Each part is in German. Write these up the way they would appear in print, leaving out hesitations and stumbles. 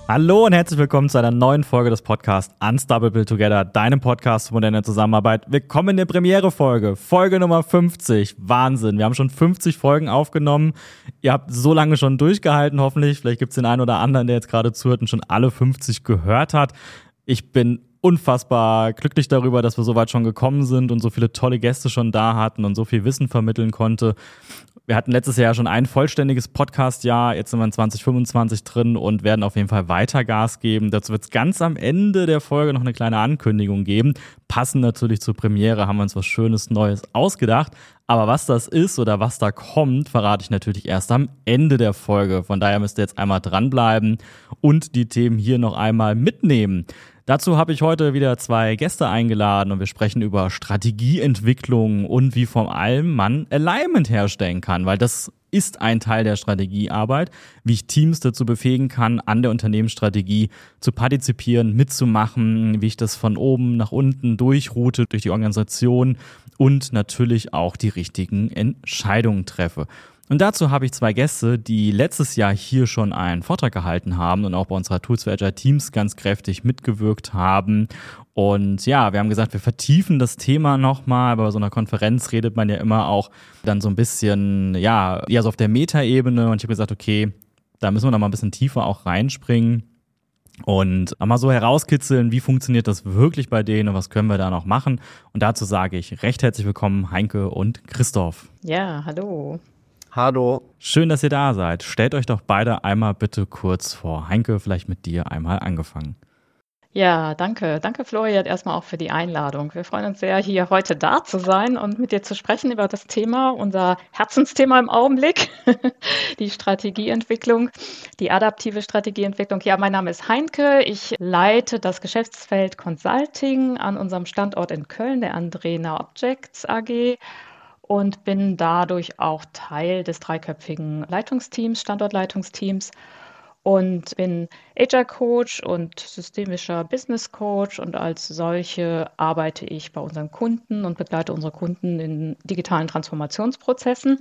Hallo und herzlich willkommen zu einer neuen Folge des Podcasts Unstoppable Together, deinem Podcast für moderne Zusammenarbeit. Willkommen in der Premiere-Folge, Folge Nummer 50. Wahnsinn, wir haben schon 50 Folgen aufgenommen. Ihr habt so lange schon durchgehalten, hoffentlich. Vielleicht gibt es den einen oder anderen, der jetzt gerade zuhört und schon alle 50 gehört hat. Ich bin unfassbar glücklich darüber, dass wir so weit schon gekommen sind und so viele tolle Gäste schon da hatten und so viel Wissen vermitteln konnte. Wir hatten letztes Jahr schon ein vollständiges Podcast-Jahr, jetzt sind wir in 2025 drin und werden auf jeden Fall weiter Gas geben. Dazu wird es ganz am Ende der Folge noch eine kleine Ankündigung geben. Passend natürlich zur Premiere haben wir uns was Schönes Neues ausgedacht. Aber was das ist oder was da kommt, verrate ich natürlich erst am Ende der Folge. Von daher müsst ihr jetzt einmal dranbleiben und die Themen hier noch einmal mitnehmen. Dazu habe ich heute wieder 2 Gäste eingeladen und wir sprechen über Strategieentwicklung und wie vor allem man Alignment herstellen kann, weil das ist ein Teil der Strategiearbeit, wie ich Teams dazu befähigen kann, an der Unternehmensstrategie zu partizipieren, mitzumachen, wie ich das von oben nach unten durchroute durch die Organisation und natürlich auch die richtigen Entscheidungen treffe. Und dazu habe ich 2 Gäste, die letztes Jahr hier schon einen Vortrag gehalten haben und auch bei unserer Tools for Agile Teams ganz kräftig mitgewirkt haben. Und ja, wir haben gesagt, wir vertiefen das Thema nochmal. Bei so einer Konferenz redet man ja immer auch dann so ein bisschen, ja, eher so auf der Metaebene. Und ich habe gesagt, okay, da müssen wir noch mal ein bisschen tiefer auch reinspringen. Und mal so herauskitzeln, wie funktioniert das wirklich bei denen und was können wir da noch machen. Und dazu sage ich recht herzlich willkommen, Heinke und Christoph. Ja, hallo. Hallo. Schön, dass ihr da seid. Stellt euch doch beide einmal bitte kurz vor. Heinke, vielleicht mit dir einmal angefangen. Ja, danke. Danke, Florian, erstmal auch für die Einladung. Wir freuen uns sehr, hier heute da zu sein und mit dir zu sprechen über das Thema, unser Herzensthema im Augenblick, die Strategieentwicklung, die adaptive Strategieentwicklung. Ja, mein Name ist Heinke. Ich leite das Geschäftsfeld Consulting an unserem Standort in Köln, der Andrena Objects AG. Und bin dadurch auch Teil des 3-köpfigen Leitungsteams, Standortleitungsteams und bin Agile Coach und systemischer Business Coach und als solche arbeite ich bei unseren Kunden und begleite unsere Kunden in digitalen Transformationsprozessen.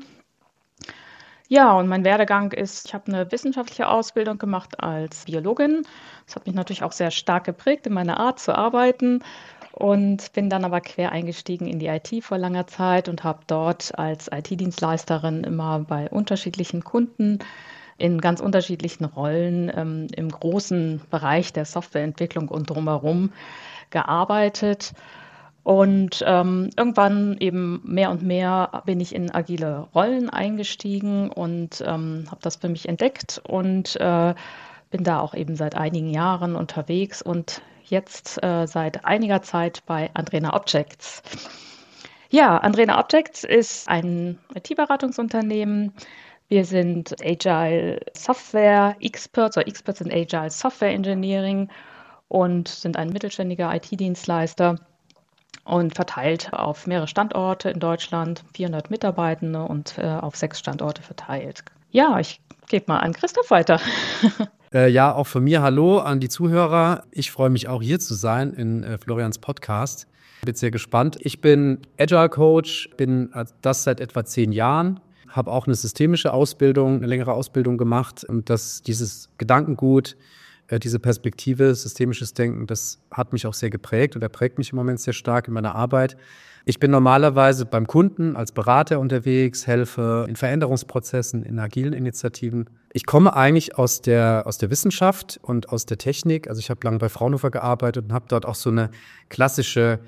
Ja, und mein Werdegang ist, ich habe eine wissenschaftliche Ausbildung gemacht als Biologin. Das hat mich natürlich auch sehr stark geprägt in meiner Art zu arbeiten. Und bin dann aber quer eingestiegen in die IT vor langer Zeit und habe dort als IT-Dienstleisterin immer bei unterschiedlichen Kunden in ganz unterschiedlichen Rollen im großen Bereich der Softwareentwicklung und drumherum gearbeitet. Und irgendwann eben mehr und mehr bin ich in agile Rollen eingestiegen und habe das für mich entdeckt und bin da auch eben seit einigen Jahren unterwegs und jetzt seit einiger Zeit bei Andrena Objects. Ja, Andrena Objects ist ein IT-Beratungsunternehmen. Wir sind Agile Software Experts oder Experts in Agile Software Engineering und sind ein mittelständiger IT-Dienstleister und verteilt auf mehrere Standorte in Deutschland, 400 Mitarbeitende und auf 6 Standorte verteilt. Ja, ich gebe mal an Christoph weiter. Ja, auch von mir hallo an die Zuhörer. Ich freue mich auch hier zu sein in Florians Podcast. Bin sehr gespannt. Ich bin Agile Coach, bin das seit etwa 10 Jahren, habe auch eine systemische Ausbildung, eine längere Ausbildung gemacht. Und dieses Gedankengut, diese Perspektive, systemisches Denken, das hat mich auch sehr geprägt oder prägt mich im Moment sehr stark in meiner Arbeit. Ich bin normalerweise beim Kunden als Berater unterwegs, helfe in Veränderungsprozessen, in agilen Initiativen. Ich komme eigentlich aus der Wissenschaft und aus der Technik. Also ich habe lange bei Fraunhofer gearbeitet und habe dort auch so eine klassische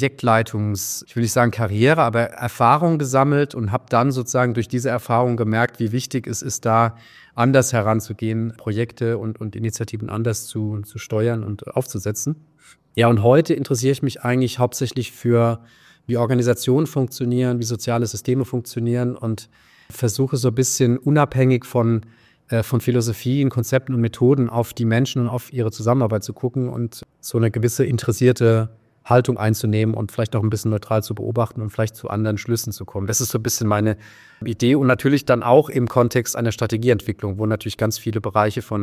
ich will nicht sagen Karriere, aber Erfahrung gesammelt und habe dann sozusagen durch diese Erfahrung gemerkt, wie wichtig es ist, da anders heranzugehen, Projekte und Initiativen anders zu steuern und aufzusetzen. Ja, und heute interessiere ich mich eigentlich hauptsächlich für wie Organisationen funktionieren, wie soziale Systeme funktionieren und versuche so ein bisschen unabhängig von Philosophien, Konzepten und Methoden auf die Menschen und auf ihre Zusammenarbeit zu gucken und so eine gewisse interessierte Haltung einzunehmen und vielleicht auch ein bisschen neutral zu beobachten und vielleicht zu anderen Schlüssen zu kommen. Das ist so ein bisschen meine Idee und natürlich dann auch im Kontext einer Strategieentwicklung, wo natürlich ganz viele Bereiche von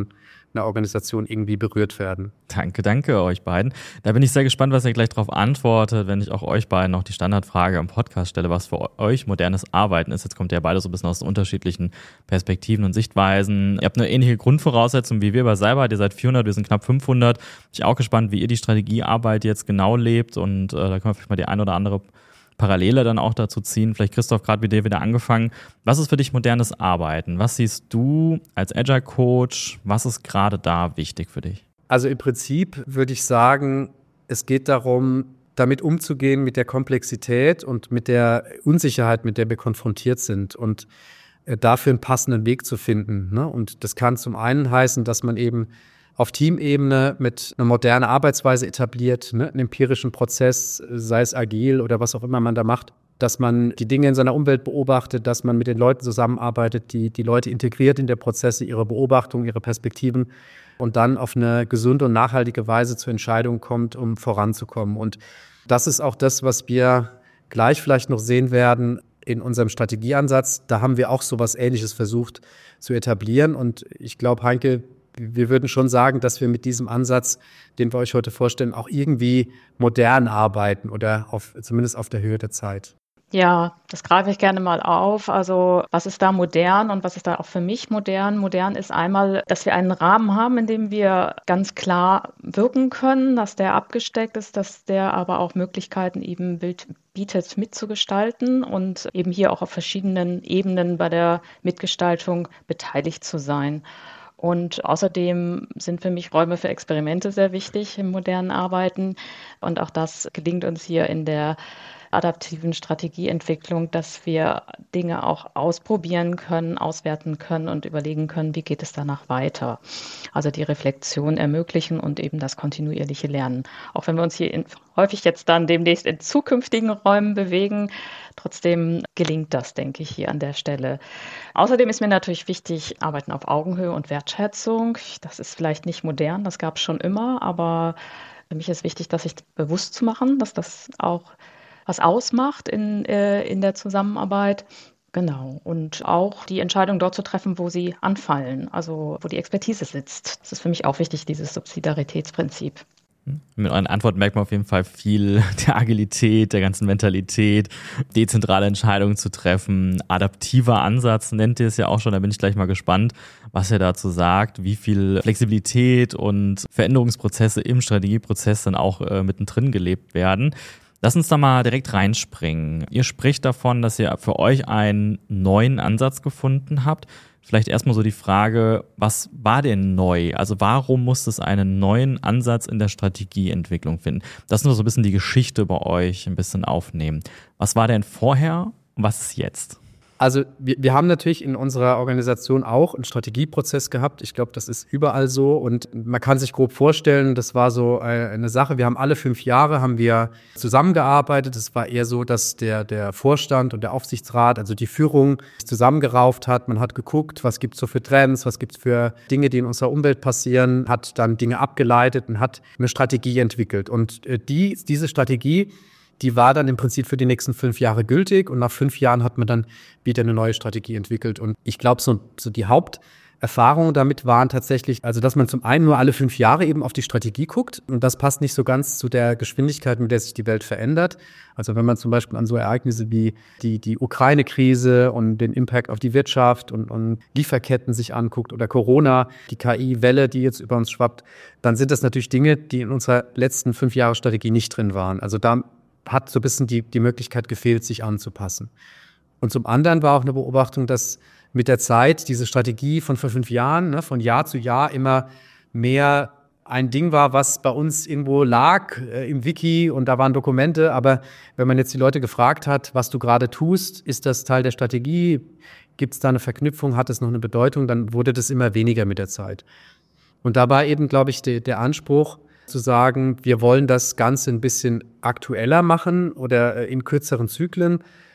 einer Organisation irgendwie berührt werden. Danke euch beiden. Da bin ich sehr gespannt, was ihr gleich darauf antwortet, wenn ich auch euch beiden noch die Standardfrage im Podcast stelle, was für euch modernes Arbeiten ist. Jetzt kommt ihr ja beide so ein bisschen aus unterschiedlichen Perspektiven und Sichtweisen. Ihr habt eine ähnliche Grundvoraussetzung wie wir bei Seibert. Ihr seid 400, wir sind knapp 500. Bin ich auch gespannt, wie ihr die Strategiearbeit jetzt genau lebt und da können wir vielleicht mal die ein oder andere Parallele dann auch dazu ziehen. Vielleicht Christoph, gerade mit dir wieder angefangen. Was ist für dich modernes Arbeiten? Was siehst du als Agile Coach? Was ist gerade da wichtig für dich? Also im Prinzip würde ich sagen, es geht darum, damit umzugehen mit der Komplexität und mit der Unsicherheit, mit der wir konfrontiert sind und dafür einen passenden Weg zu finden. Ne? Und das kann zum einen heißen, dass man eben auf Teamebene mit einer modernen Arbeitsweise etabliert, ne, einen empirischen Prozess, sei es agil oder was auch immer man da macht, dass man die Dinge in seiner Umwelt beobachtet, dass man mit den Leuten zusammenarbeitet, die Leute integriert in der Prozesse, ihre Beobachtung, ihre Perspektiven und dann auf eine gesunde und nachhaltige Weise zur Entscheidung kommt, um voranzukommen. Und das ist auch das, was wir gleich vielleicht noch sehen werden in unserem Strategieansatz. Da haben wir auch so was Ähnliches versucht zu etablieren. Und ich glaube, Heinke, wir würden schon sagen, dass wir mit diesem Ansatz, den wir euch heute vorstellen, auch irgendwie modern arbeiten oder zumindest auf der Höhe der Zeit. Ja, das greife ich gerne mal auf. Also was ist da modern und was ist da auch für mich modern? Modern ist einmal, dass wir einen Rahmen haben, in dem wir ganz klar wirken können, dass der abgesteckt ist, dass der aber auch Möglichkeiten eben bietet, mitzugestalten und eben hier auch auf verschiedenen Ebenen bei der Mitgestaltung beteiligt zu sein. Und außerdem sind für mich Räume für Experimente sehr wichtig im modernen Arbeiten. Und auch das gelingt uns hier in der adaptiven Strategieentwicklung, dass wir Dinge auch ausprobieren können, auswerten können und überlegen können, wie geht es danach weiter. Also die Reflexion ermöglichen und eben das kontinuierliche Lernen. Auch wenn wir uns hier häufig jetzt dann demnächst in zukünftigen Räumen bewegen, trotzdem gelingt das, denke ich, hier an der Stelle. Außerdem ist mir natürlich wichtig, Arbeiten auf Augenhöhe und Wertschätzung. Das ist vielleicht nicht modern, das gab es schon immer, aber für mich ist wichtig, dass sich bewusst zu machen, dass das auch was ausmacht in der Zusammenarbeit. Genau. Und auch die Entscheidung dort zu treffen, wo sie anfallen, also wo die Expertise sitzt. Das ist für mich auch wichtig, dieses Subsidiaritätsprinzip. Mit euren Antworten merkt man auf jeden Fall viel der Agilität, der ganzen Mentalität, dezentrale Entscheidungen zu treffen. Adaptiver Ansatz nennt ihr es ja auch schon, da bin ich gleich mal gespannt, was ihr dazu sagt, wie viel Flexibilität und Veränderungsprozesse im Strategieprozess dann auch mittendrin gelebt werden. Lass uns da mal direkt reinspringen. Ihr spricht davon, dass ihr für euch einen neuen Ansatz gefunden habt. Vielleicht erstmal so die Frage, was war denn neu? Also warum muss es einen neuen Ansatz in der Strategieentwicklung finden? Das ist nur so ein bisschen die Geschichte bei euch ein bisschen aufnehmen. Was war denn vorher und was ist jetzt? Also wir haben natürlich in unserer Organisation auch einen Strategieprozess gehabt. Ich glaube, das ist überall so und man kann sich grob vorstellen, das war so eine Sache. Wir haben alle 5 Jahre haben wir zusammengearbeitet. Es war eher so, dass der Vorstand und der Aufsichtsrat, also die Führung, zusammengerauft hat. Man hat geguckt, was gibt's so für Trends, was gibt's für Dinge, die in unserer Umwelt passieren, hat dann Dinge abgeleitet und hat eine Strategie entwickelt. Und diese Strategie, die war dann im Prinzip für die nächsten 5 Jahre gültig und nach 5 Jahren hat man dann wieder eine neue Strategie entwickelt. Und ich glaube, so die Haupterfahrungen damit waren tatsächlich, also dass man zum einen nur alle 5 Jahre eben auf die Strategie guckt und das passt nicht so ganz zu der Geschwindigkeit, mit der sich die Welt verändert. Also wenn man zum Beispiel an so Ereignisse wie die Ukraine-Krise und den Impact auf die Wirtschaft und Lieferketten sich anguckt oder Corona, die KI-Welle, die jetzt über uns schwappt, dann sind das natürlich Dinge, die in unserer letzten 5 Jahre Strategie nicht drin waren. Also da hat so ein bisschen die Möglichkeit gefehlt, sich anzupassen. Und zum anderen war auch eine Beobachtung, dass mit der Zeit diese Strategie von vor 5 Jahren, ne, von Jahr zu Jahr immer mehr ein Ding war, was bei uns irgendwo lag im Wiki und da waren Dokumente. Aber wenn man jetzt die Leute gefragt hat, was du gerade tust, ist das Teil der Strategie? Gibt es da eine Verknüpfung? Hat es noch eine Bedeutung? Dann wurde das immer weniger mit der Zeit. Und da war eben, glaube ich, der Anspruch, zu sagen, wir wollen das Ganze ein bisschen aktueller machen oder in kürzeren Zyklen,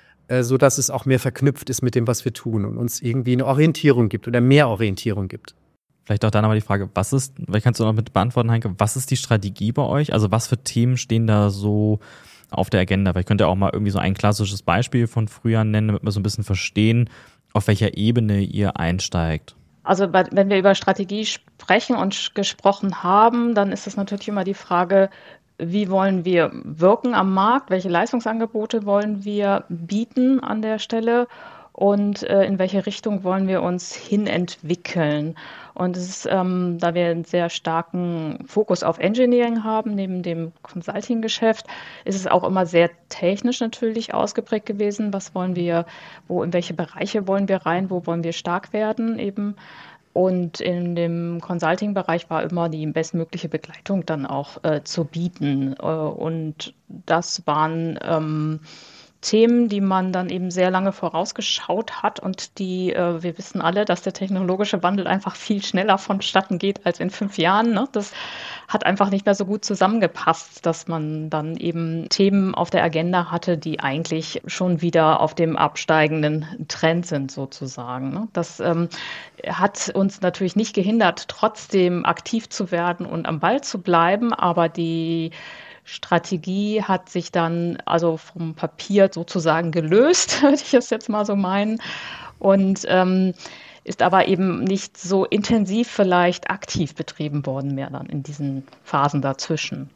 so dass es auch mehr verknüpft ist mit dem, was wir tun und uns irgendwie eine Orientierung gibt oder mehr Orientierung gibt. Vielleicht auch da nochmal die Frage, vielleicht kannst du noch mit beantworten, Heinke, was ist die Strategie bei euch? Also was für Themen stehen da so auf der Agenda? Vielleicht könnt ihr auch mal irgendwie so ein klassisches Beispiel von früher nennen, damit wir so ein bisschen verstehen, auf welcher Ebene ihr einsteigt. Also wenn wir über Strategie sprechen und gesprochen haben, dann ist es natürlich immer die Frage, wie wollen wir wirken am Markt? Welche Leistungsangebote wollen wir bieten an der Stelle? Und in welche Richtung wollen wir uns hin entwickeln? Und es ist, da wir einen sehr starken Fokus auf Engineering haben, neben dem Consulting-Geschäft, ist es auch immer sehr technisch natürlich ausgeprägt gewesen. Was wollen wir, in welche Bereiche wollen wir rein, wo wollen wir stark werden eben? Und in dem Consulting-Bereich war immer die bestmögliche Begleitung dann auch zu bieten. Und das waren Themen, die man dann eben sehr lange vorausgeschaut hat und wir wissen alle, dass der technologische Wandel einfach viel schneller vonstatten geht als in 5 Jahren. Ne? Das hat einfach nicht mehr so gut zusammengepasst, dass man dann eben Themen auf der Agenda hatte, die eigentlich schon wieder auf dem absteigenden Trend sind sozusagen. Ne? Das hat uns natürlich nicht gehindert, trotzdem aktiv zu werden und am Ball zu bleiben, aber die Strategie hat sich dann also vom Papier sozusagen gelöst, würde ich es jetzt mal so meinen, und ist aber eben nicht so intensiv vielleicht aktiv betrieben worden mehr dann in diesen Phasen dazwischen.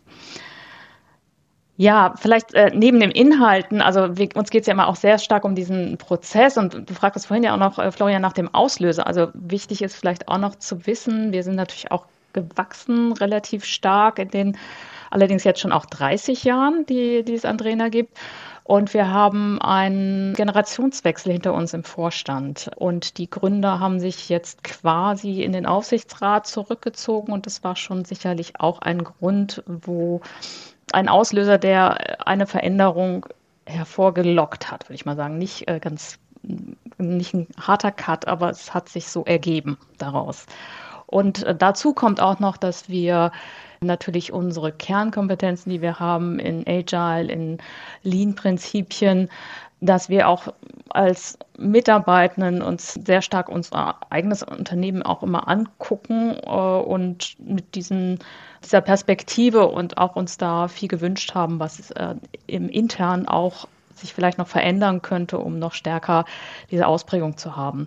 Ja, vielleicht neben den Inhalten, also uns geht es ja immer auch sehr stark um diesen Prozess und du fragtest vorhin ja auch noch, Florian, nach dem Auslöser. Also wichtig ist vielleicht auch noch zu wissen, wir sind natürlich auch gewachsen, relativ stark in den allerdings jetzt schon auch 30 Jahren, die es Andrena gibt. Und wir haben einen Generationswechsel hinter uns im Vorstand. Und die Gründer haben sich jetzt quasi in den Aufsichtsrat zurückgezogen. Und das war schon sicherlich auch ein Grund, ein Auslöser, der eine Veränderung hervorgelockt hat, würde ich mal sagen. Nicht ein harter Cut, aber es hat sich so ergeben daraus. Und dazu kommt auch noch, dass wir natürlich unsere Kernkompetenzen, die wir haben in Agile, in Lean-Prinzipien, dass wir auch als Mitarbeitenden uns sehr stark unser eigenes Unternehmen auch immer angucken und mit dieser Perspektive und auch uns da viel gewünscht haben, was im Intern auch sich vielleicht noch verändern könnte, um noch stärker diese Ausprägung zu haben.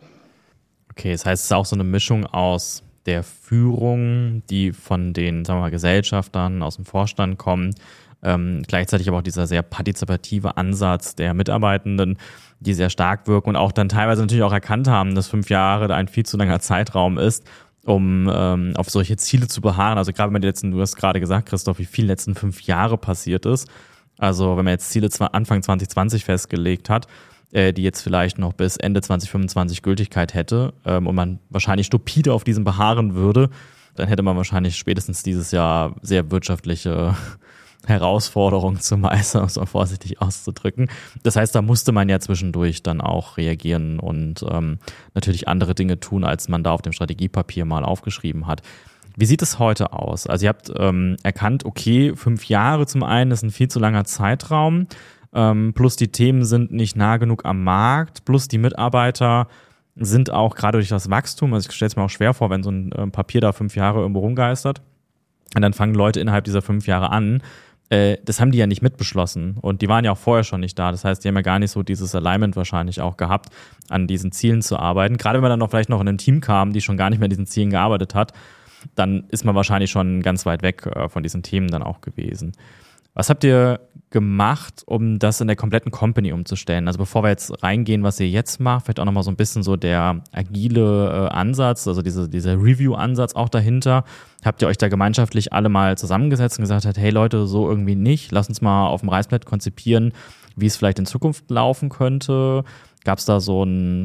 Okay, das heißt, es ist auch so eine Mischung aus der Führung, die von den, sagen wir mal, Gesellschaftern aus dem Vorstand kommen, gleichzeitig aber auch dieser sehr partizipative Ansatz der Mitarbeitenden, die sehr stark wirken und auch dann teilweise natürlich auch erkannt haben, dass 5 Jahre ein viel zu langer Zeitraum ist, um auf solche Ziele zu beharren. Also gerade du hast gerade gesagt, Christoph, wie viel in den letzten 5 Jahre passiert ist. Also wenn man jetzt Ziele Anfang 2020 festgelegt hat, die jetzt vielleicht noch bis Ende 2025 Gültigkeit hätte und man wahrscheinlich stupide auf diesem beharren würde, dann hätte man wahrscheinlich spätestens dieses Jahr sehr wirtschaftliche Herausforderungen zu meistern, um es mal vorsichtig auszudrücken. Das heißt, da musste man ja zwischendurch dann auch reagieren und natürlich andere Dinge tun, als man da auf dem Strategiepapier mal aufgeschrieben hat. Wie sieht es heute aus? Also ihr habt erkannt, okay, 5 Jahre zum einen ist ein viel zu langer Zeitraum, plus die Themen sind nicht nah genug am Markt, plus die Mitarbeiter sind auch gerade durch das Wachstum, also ich stelle es mir auch schwer vor, wenn so ein Papier da 5 Jahre irgendwo rumgeistert und dann fangen Leute innerhalb dieser 5 Jahre an, das haben die ja nicht mitbeschlossen und die waren ja auch vorher schon nicht da, das heißt, die haben ja gar nicht so dieses Alignment wahrscheinlich auch gehabt, an diesen Zielen zu arbeiten, gerade wenn man dann noch vielleicht noch in ein Team kam, die schon gar nicht mehr an diesen Zielen gearbeitet hat, dann ist man wahrscheinlich schon ganz weit weg von diesen Themen dann auch gewesen. Was habt ihr gemacht, um das in der kompletten Company umzustellen? Also bevor wir jetzt reingehen, was ihr jetzt macht, vielleicht auch nochmal so ein bisschen so der agile Ansatz, also dieser Review-Ansatz auch dahinter. Habt ihr euch da gemeinschaftlich alle mal zusammengesetzt und gesagt, hey Leute, so irgendwie nicht, lass uns mal auf dem Reißbrett konzipieren, wie es vielleicht in Zukunft laufen könnte? Gab es da so ein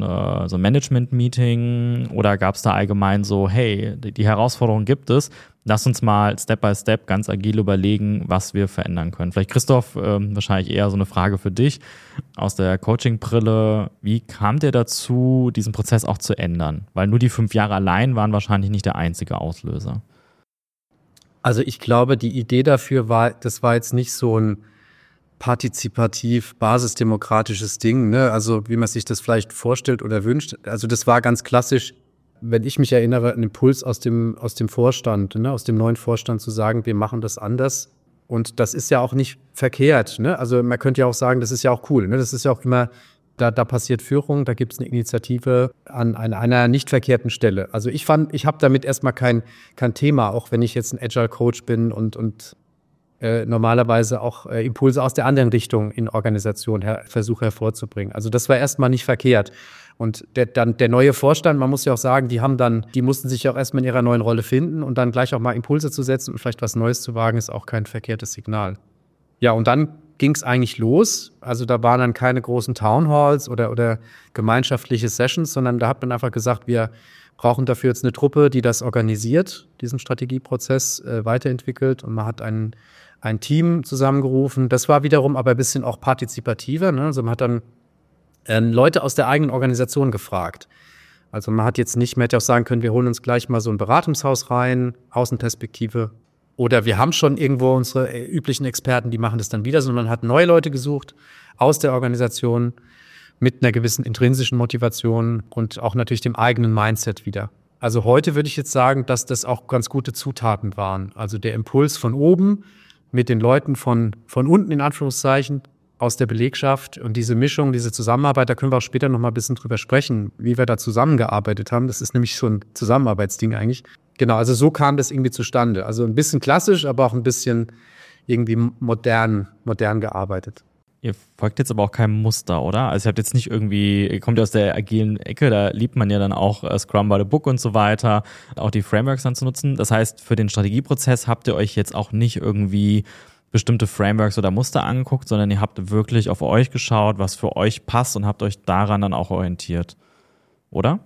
Management-Meeting oder gab es da allgemein so, hey, die Herausforderung gibt es, lass uns mal Step by Step ganz agil überlegen, was wir verändern können. Vielleicht Christoph, wahrscheinlich eher so eine Frage für dich aus der Coaching-Brille. Wie kam der dazu, diesen Prozess auch zu ändern? Weil nur die 5 Jahre allein waren wahrscheinlich nicht der einzige Auslöser. Also ich glaube, die Idee dafür das war jetzt nicht so ein partizipativ, basisdemokratisches Ding, ne? Also wie man sich das vielleicht vorstellt oder wünscht. Also das war ganz klassisch, wenn ich mich erinnere, ein Impuls aus dem Vorstand, ne? Aus dem neuen Vorstand zu sagen, wir machen das anders. Und das ist ja auch nicht verkehrt, ne? Also man könnte ja auch sagen, das ist ja auch cool, ne? Das ist ja auch immer Da passiert Führung, da gibt es eine Initiative an einer nicht verkehrten Stelle. Also ich habe damit erstmal kein Thema, auch wenn ich jetzt ein Agile Coach bin und normalerweise auch Impulse aus der anderen Richtung in Organisation versuche hervorzubringen. Also das war erstmal nicht verkehrt. Und der neue Vorstand, man muss ja auch sagen, die mussten sich ja auch erstmal in ihrer neuen Rolle finden und dann gleich auch mal Impulse zu setzen und vielleicht was Neues zu wagen, ist auch kein verkehrtes Signal. Ja, und dann ging es eigentlich los. Also da waren dann keine großen Townhalls oder gemeinschaftliche Sessions, sondern da hat man einfach gesagt, wir brauchen dafür jetzt eine Truppe, die das organisiert, diesen Strategieprozess weiterentwickelt. Und man hat ein Team zusammengerufen. Das war wiederum aber ein bisschen auch partizipativer, ne? Also man hat dann Leute aus der eigenen Organisation gefragt. Also man hätte auch sagen können, wir holen uns gleich mal so ein Beratungshaus rein, Außenperspektive. Oder wir haben schon irgendwo unsere üblichen Experten, die machen das dann wieder, sondern man hat neue Leute gesucht aus der Organisation mit einer gewissen intrinsischen Motivation und auch natürlich dem eigenen Mindset wieder. Also heute würde ich jetzt sagen, dass das auch ganz gute Zutaten waren. Also der Impuls von oben mit den Leuten von unten in Anführungszeichen aus der Belegschaft und diese Mischung, diese Zusammenarbeit, da können wir auch später noch mal ein bisschen drüber sprechen, wie wir da zusammengearbeitet haben. Das ist nämlich so ein Zusammenarbeitsding eigentlich. Genau, also so kam das irgendwie zustande. Also ein bisschen klassisch, aber auch ein bisschen irgendwie modern gearbeitet. Ihr folgt jetzt aber auch keinem Muster, oder? Also ihr habt jetzt nicht ihr kommt ja aus der agilen Ecke, da liebt man ja dann auch Scrum by the Book und so weiter, auch die Frameworks dann zu nutzen. Das heißt, für den Strategieprozess habt ihr euch jetzt auch nicht irgendwie bestimmte Frameworks oder Muster angeguckt, sondern ihr habt wirklich auf euch geschaut, was für euch passt und habt euch daran dann auch orientiert, oder?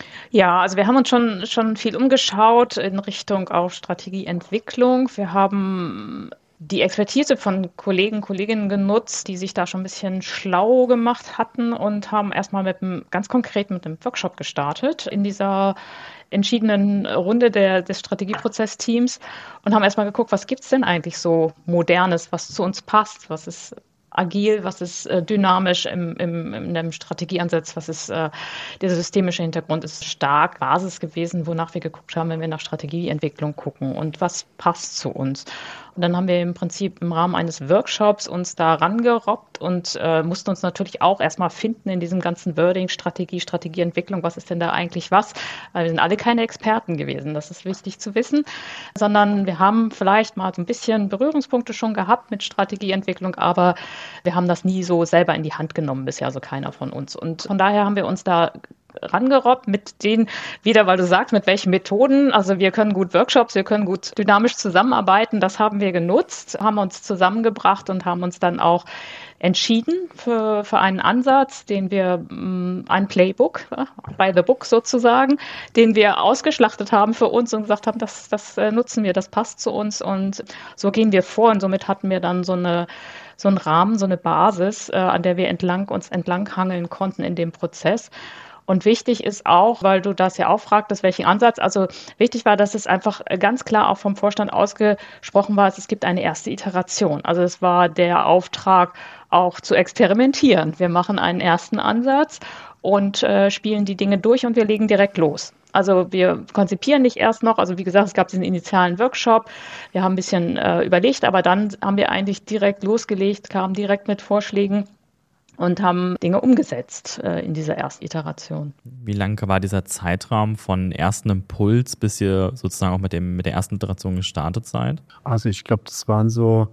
Ja, also wir haben uns schon viel umgeschaut in Richtung auch Strategieentwicklung. Wir haben die Expertise von Kolleginnen genutzt, die sich da schon ein bisschen schlau gemacht hatten und haben erstmal ganz konkret mit einem Workshop gestartet in dieser entschiedenen Runde des Strategieprozessteams und haben erstmal geguckt, was gibt's denn eigentlich so Modernes, was zu uns passt, was ist agil, was ist dynamisch in einem Strategieansatz, was ist der systemische Hintergrund ist stark Basis gewesen, wonach wir geguckt haben, wenn wir nach Strategieentwicklung gucken und was passt zu uns. Und dann haben wir im Prinzip im Rahmen eines Workshops uns da rangerobbt und mussten uns natürlich auch erstmal finden in diesem ganzen Wording, Strategieentwicklung, was ist denn da eigentlich was? Weil wir sind alle keine Experten gewesen, das ist wichtig zu wissen, sondern wir haben vielleicht mal so ein bisschen Berührungspunkte schon gehabt mit Strategieentwicklung, aber wir haben das nie so selber in die Hand genommen bisher, also keiner von uns. Und von daher haben wir uns da rangerobbt mit denen, wieder weil du sagst, mit welchen Methoden, also wir können gut Workshops, wir können gut dynamisch zusammenarbeiten, das haben wir genutzt, haben uns zusammengebracht und haben uns dann auch entschieden für einen Ansatz, den wir, ein Playbook, by the book sozusagen, den wir ausgeschlachtet haben für uns und gesagt haben, das nutzen wir, das passt zu uns und so gehen wir vor und somit hatten wir dann so einen Rahmen, so eine Basis, an der wir uns entlanghangeln konnten in dem Prozess. Und wichtig ist auch, weil du das ja auch fragtest, welchen Ansatz, also wichtig war, dass es einfach ganz klar auch vom Vorstand ausgesprochen war, es gibt eine erste Iteration. Also es war der Auftrag auch zu experimentieren. Wir machen einen ersten Ansatz und spielen die Dinge durch und wir legen direkt los. Also wir konzipieren nicht erst noch, also wie gesagt, es gab diesen initialen Workshop, wir haben ein bisschen überlegt, aber dann haben wir eigentlich direkt losgelegt, kamen direkt mit Vorschlägen und haben Dinge umgesetzt in dieser ersten Iteration. Wie lange war dieser Zeitraum von ersten Impuls, bis ihr sozusagen auch mit der ersten Iteration gestartet seid? Also ich glaube, das waren so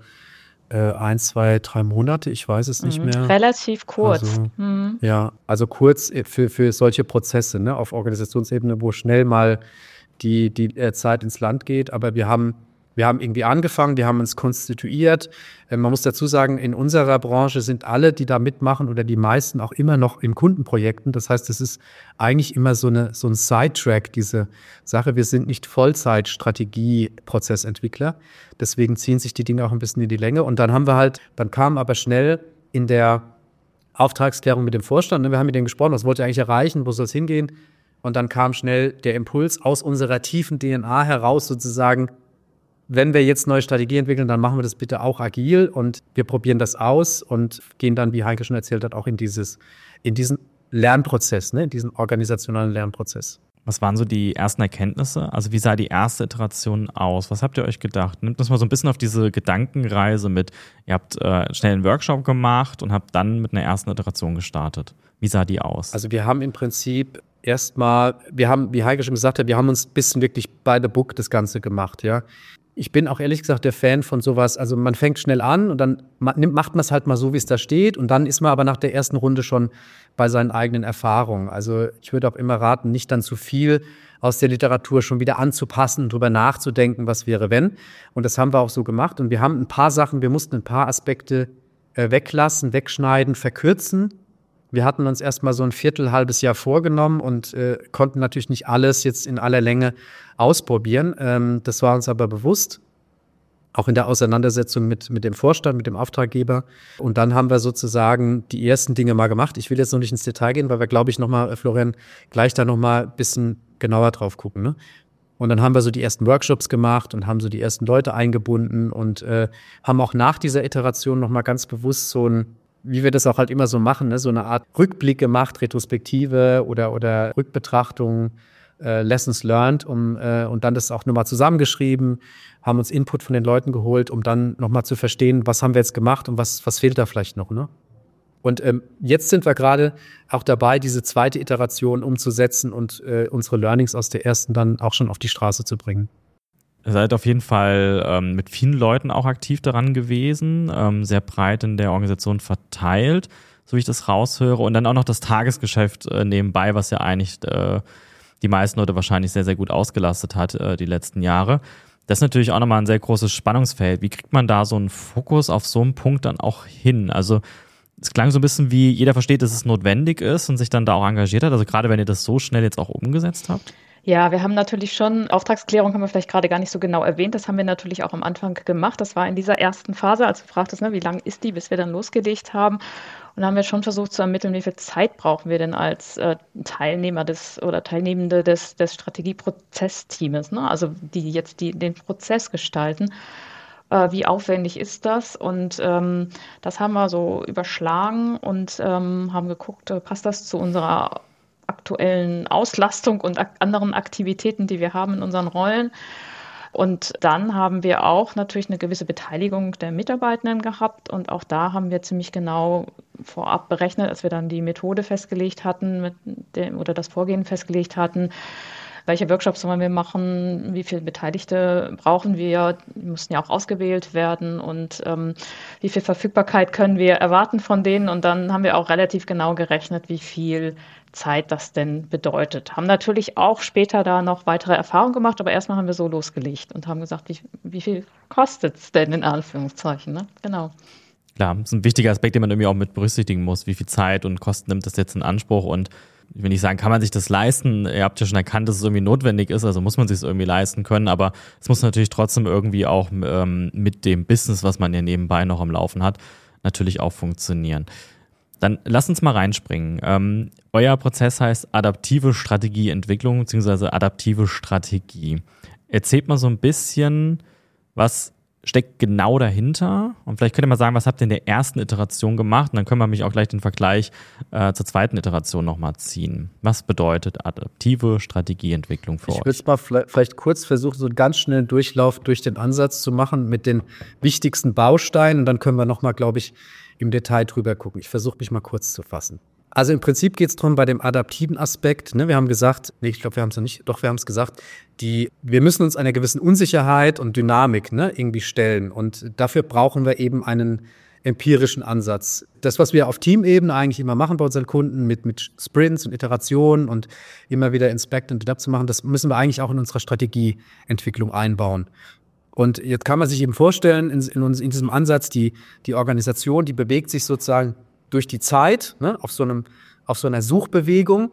1, 2, 3 Monate, ich weiß es nicht mehr. Relativ kurz. Also, ja, also kurz für solche Prozesse, ne, auf Organisationsebene, wo schnell mal die Zeit ins Land geht. Aber wir haben irgendwie angefangen, wir haben uns konstituiert. Man muss dazu sagen, in unserer Branche sind alle, die da mitmachen oder die meisten auch immer noch in Kundenprojekten. Das heißt, es ist eigentlich immer so ein Sidetrack, diese Sache. Wir sind nicht Vollzeit-Strategie-Prozessentwickler. Deswegen ziehen sich die Dinge auch ein bisschen in die Länge. Und dann kam aber schnell in der Auftragsklärung mit dem Vorstand, wir haben mit denen gesprochen, was wollt ihr eigentlich erreichen, wo soll es hingehen? Und dann kam schnell der Impuls aus unserer tiefen DNA heraus sozusagen, wenn wir jetzt neue Strategie entwickeln, dann machen wir das bitte auch agil und wir probieren das aus und gehen dann, wie Heike schon erzählt hat, auch in diesen Lernprozess, ne, in diesen organisationalen Lernprozess. Was waren so die ersten Erkenntnisse? Also wie sah die erste Iteration aus? Was habt ihr euch gedacht? Nimmt das mal so ein bisschen auf diese Gedankenreise mit. Ihr habt schnell einen Workshop gemacht und habt dann mit einer ersten Iteration gestartet. Wie sah die aus? Also wir haben im Prinzip erstmal, wie Heike schon gesagt hat, wir haben uns ein bisschen wirklich by the book das Ganze gemacht, ja. Ich bin auch ehrlich gesagt der Fan von sowas, also man fängt schnell an und dann macht man es halt mal so, wie es da steht und dann ist man aber nach der ersten Runde schon bei seinen eigenen Erfahrungen. Also ich würde auch immer raten, nicht dann zu viel aus der Literatur schon wieder anzupassen und drüber nachzudenken, was wäre, wenn. Und das haben wir auch so gemacht und wir haben wir mussten ein paar Aspekte weglassen, wegschneiden, verkürzen. Wir hatten uns erstmal so ein halbes Jahr vorgenommen und konnten natürlich nicht alles jetzt in aller Länge ausprobieren. Das war uns aber bewusst, auch in der Auseinandersetzung mit dem Vorstand, mit dem Auftraggeber. Und dann haben wir sozusagen die ersten Dinge mal gemacht. Ich will jetzt noch nicht ins Detail gehen, weil wir, glaube ich, nochmal, Florian, gleich da nochmal ein bisschen genauer drauf gucken, ne? Und dann haben wir so die ersten Workshops gemacht und haben so die ersten Leute eingebunden und haben auch nach dieser Iteration nochmal ganz bewusst wie wir das auch halt immer so machen, ne? So eine Art Rückblick gemacht, Retrospektive oder Rückbetrachtung, Lessons learned, und dann das auch nochmal zusammengeschrieben, haben uns Input von den Leuten geholt, um dann nochmal zu verstehen, was haben wir jetzt gemacht und was fehlt da vielleicht noch, ne? Und jetzt sind wir gerade auch dabei, diese zweite Iteration umzusetzen und unsere Learnings aus der ersten dann auch schon auf die Straße zu bringen. Ihr seid auf jeden Fall mit vielen Leuten auch aktiv daran gewesen, sehr breit in der Organisation verteilt, so wie ich das raushöre. Und dann auch noch das Tagesgeschäft nebenbei, was ja eigentlich die meisten Leute wahrscheinlich sehr, sehr gut ausgelastet hat die letzten Jahre. Das ist natürlich auch nochmal ein sehr großes Spannungsfeld. Wie kriegt man da so einen Fokus auf so einen Punkt dann auch hin? Also es klang so ein bisschen wie, jeder versteht, dass es notwendig ist und sich dann da auch engagiert hat. Also gerade wenn ihr das so schnell jetzt auch umgesetzt habt. Ja, wir haben natürlich schon, Auftragsklärung haben wir vielleicht gerade gar nicht so genau erwähnt, das haben wir natürlich auch am Anfang gemacht. Das war in dieser ersten Phase, als du fragtest, ne, wie lang ist die, bis wir dann losgelegt haben. Und da haben wir schon versucht zu ermitteln, wie viel Zeit brauchen wir denn als Teilnehmer Teilnehmende des Strategieprozessteams, ne? Also die jetzt den Prozess gestalten. Wie aufwendig ist das? Und das haben wir so überschlagen und haben geguckt, passt das zu unserer aktuellen Auslastung und anderen Aktivitäten, die wir haben in unseren Rollen. Und dann haben wir auch natürlich eine gewisse Beteiligung der Mitarbeitenden gehabt. Und auch da haben wir ziemlich genau vorab berechnet, als wir dann die Methode festgelegt hatten oder das Vorgehen festgelegt hatten, welche Workshops wollen wir machen, wie viele Beteiligte brauchen wir, die mussten ja auch ausgewählt werden und wie viel Verfügbarkeit können wir erwarten von denen. Und dann haben wir auch relativ genau gerechnet, wie viel Zeit das denn bedeutet. Haben natürlich auch später da noch weitere Erfahrungen gemacht, aber erstmal haben wir so losgelegt und haben gesagt, wie viel kostet es denn in Anführungszeichen, ne? Genau. Klar, das ist ein wichtiger Aspekt, den man irgendwie auch mit berücksichtigen muss. Wie viel Zeit und Kosten nimmt das jetzt in Anspruch? Und ich will nicht sagen, kann man sich das leisten? Ihr habt ja schon erkannt, dass es irgendwie notwendig ist, also muss man sich es irgendwie leisten können. Aber es muss natürlich trotzdem irgendwie auch mit dem Business, was man ja nebenbei noch am Laufen hat, natürlich auch funktionieren. Dann lass uns mal reinspringen. Euer Prozess heißt adaptive Strategieentwicklung bzw. adaptive Strategie. Erzählt mal so ein bisschen, was steckt genau dahinter? Und vielleicht könnt ihr mal sagen, was habt ihr in der ersten Iteration gemacht? Und dann können wir mich auch gleich den Vergleich zur zweiten Iteration nochmal ziehen. Was bedeutet adaptive Strategieentwicklung für euch? Ich würde es mal vielleicht kurz versuchen, so einen ganz schnellen Durchlauf durch den Ansatz zu machen mit den wichtigsten Bausteinen. Und dann können wir nochmal, glaube ich, im Detail drüber gucken. Ich versuche mich mal kurz zu fassen. Also im Prinzip geht es darum, bei dem adaptiven Aspekt, ne, wir haben gesagt, ich glaube, wir haben es noch nicht, doch, wir haben es gesagt, wir müssen uns einer gewissen Unsicherheit und Dynamik, ne, irgendwie stellen. Und dafür brauchen wir eben einen empirischen Ansatz. Das, was wir auf Teamebene eigentlich immer machen bei unseren Kunden mit Sprints und Iterationen und immer wieder Inspect und Adapt zu machen, das müssen wir eigentlich auch in unserer Strategieentwicklung einbauen. Und jetzt kann man sich eben vorstellen, in diesem Ansatz, die Organisation, die bewegt sich sozusagen durch die Zeit, ne, auf so einer Suchbewegung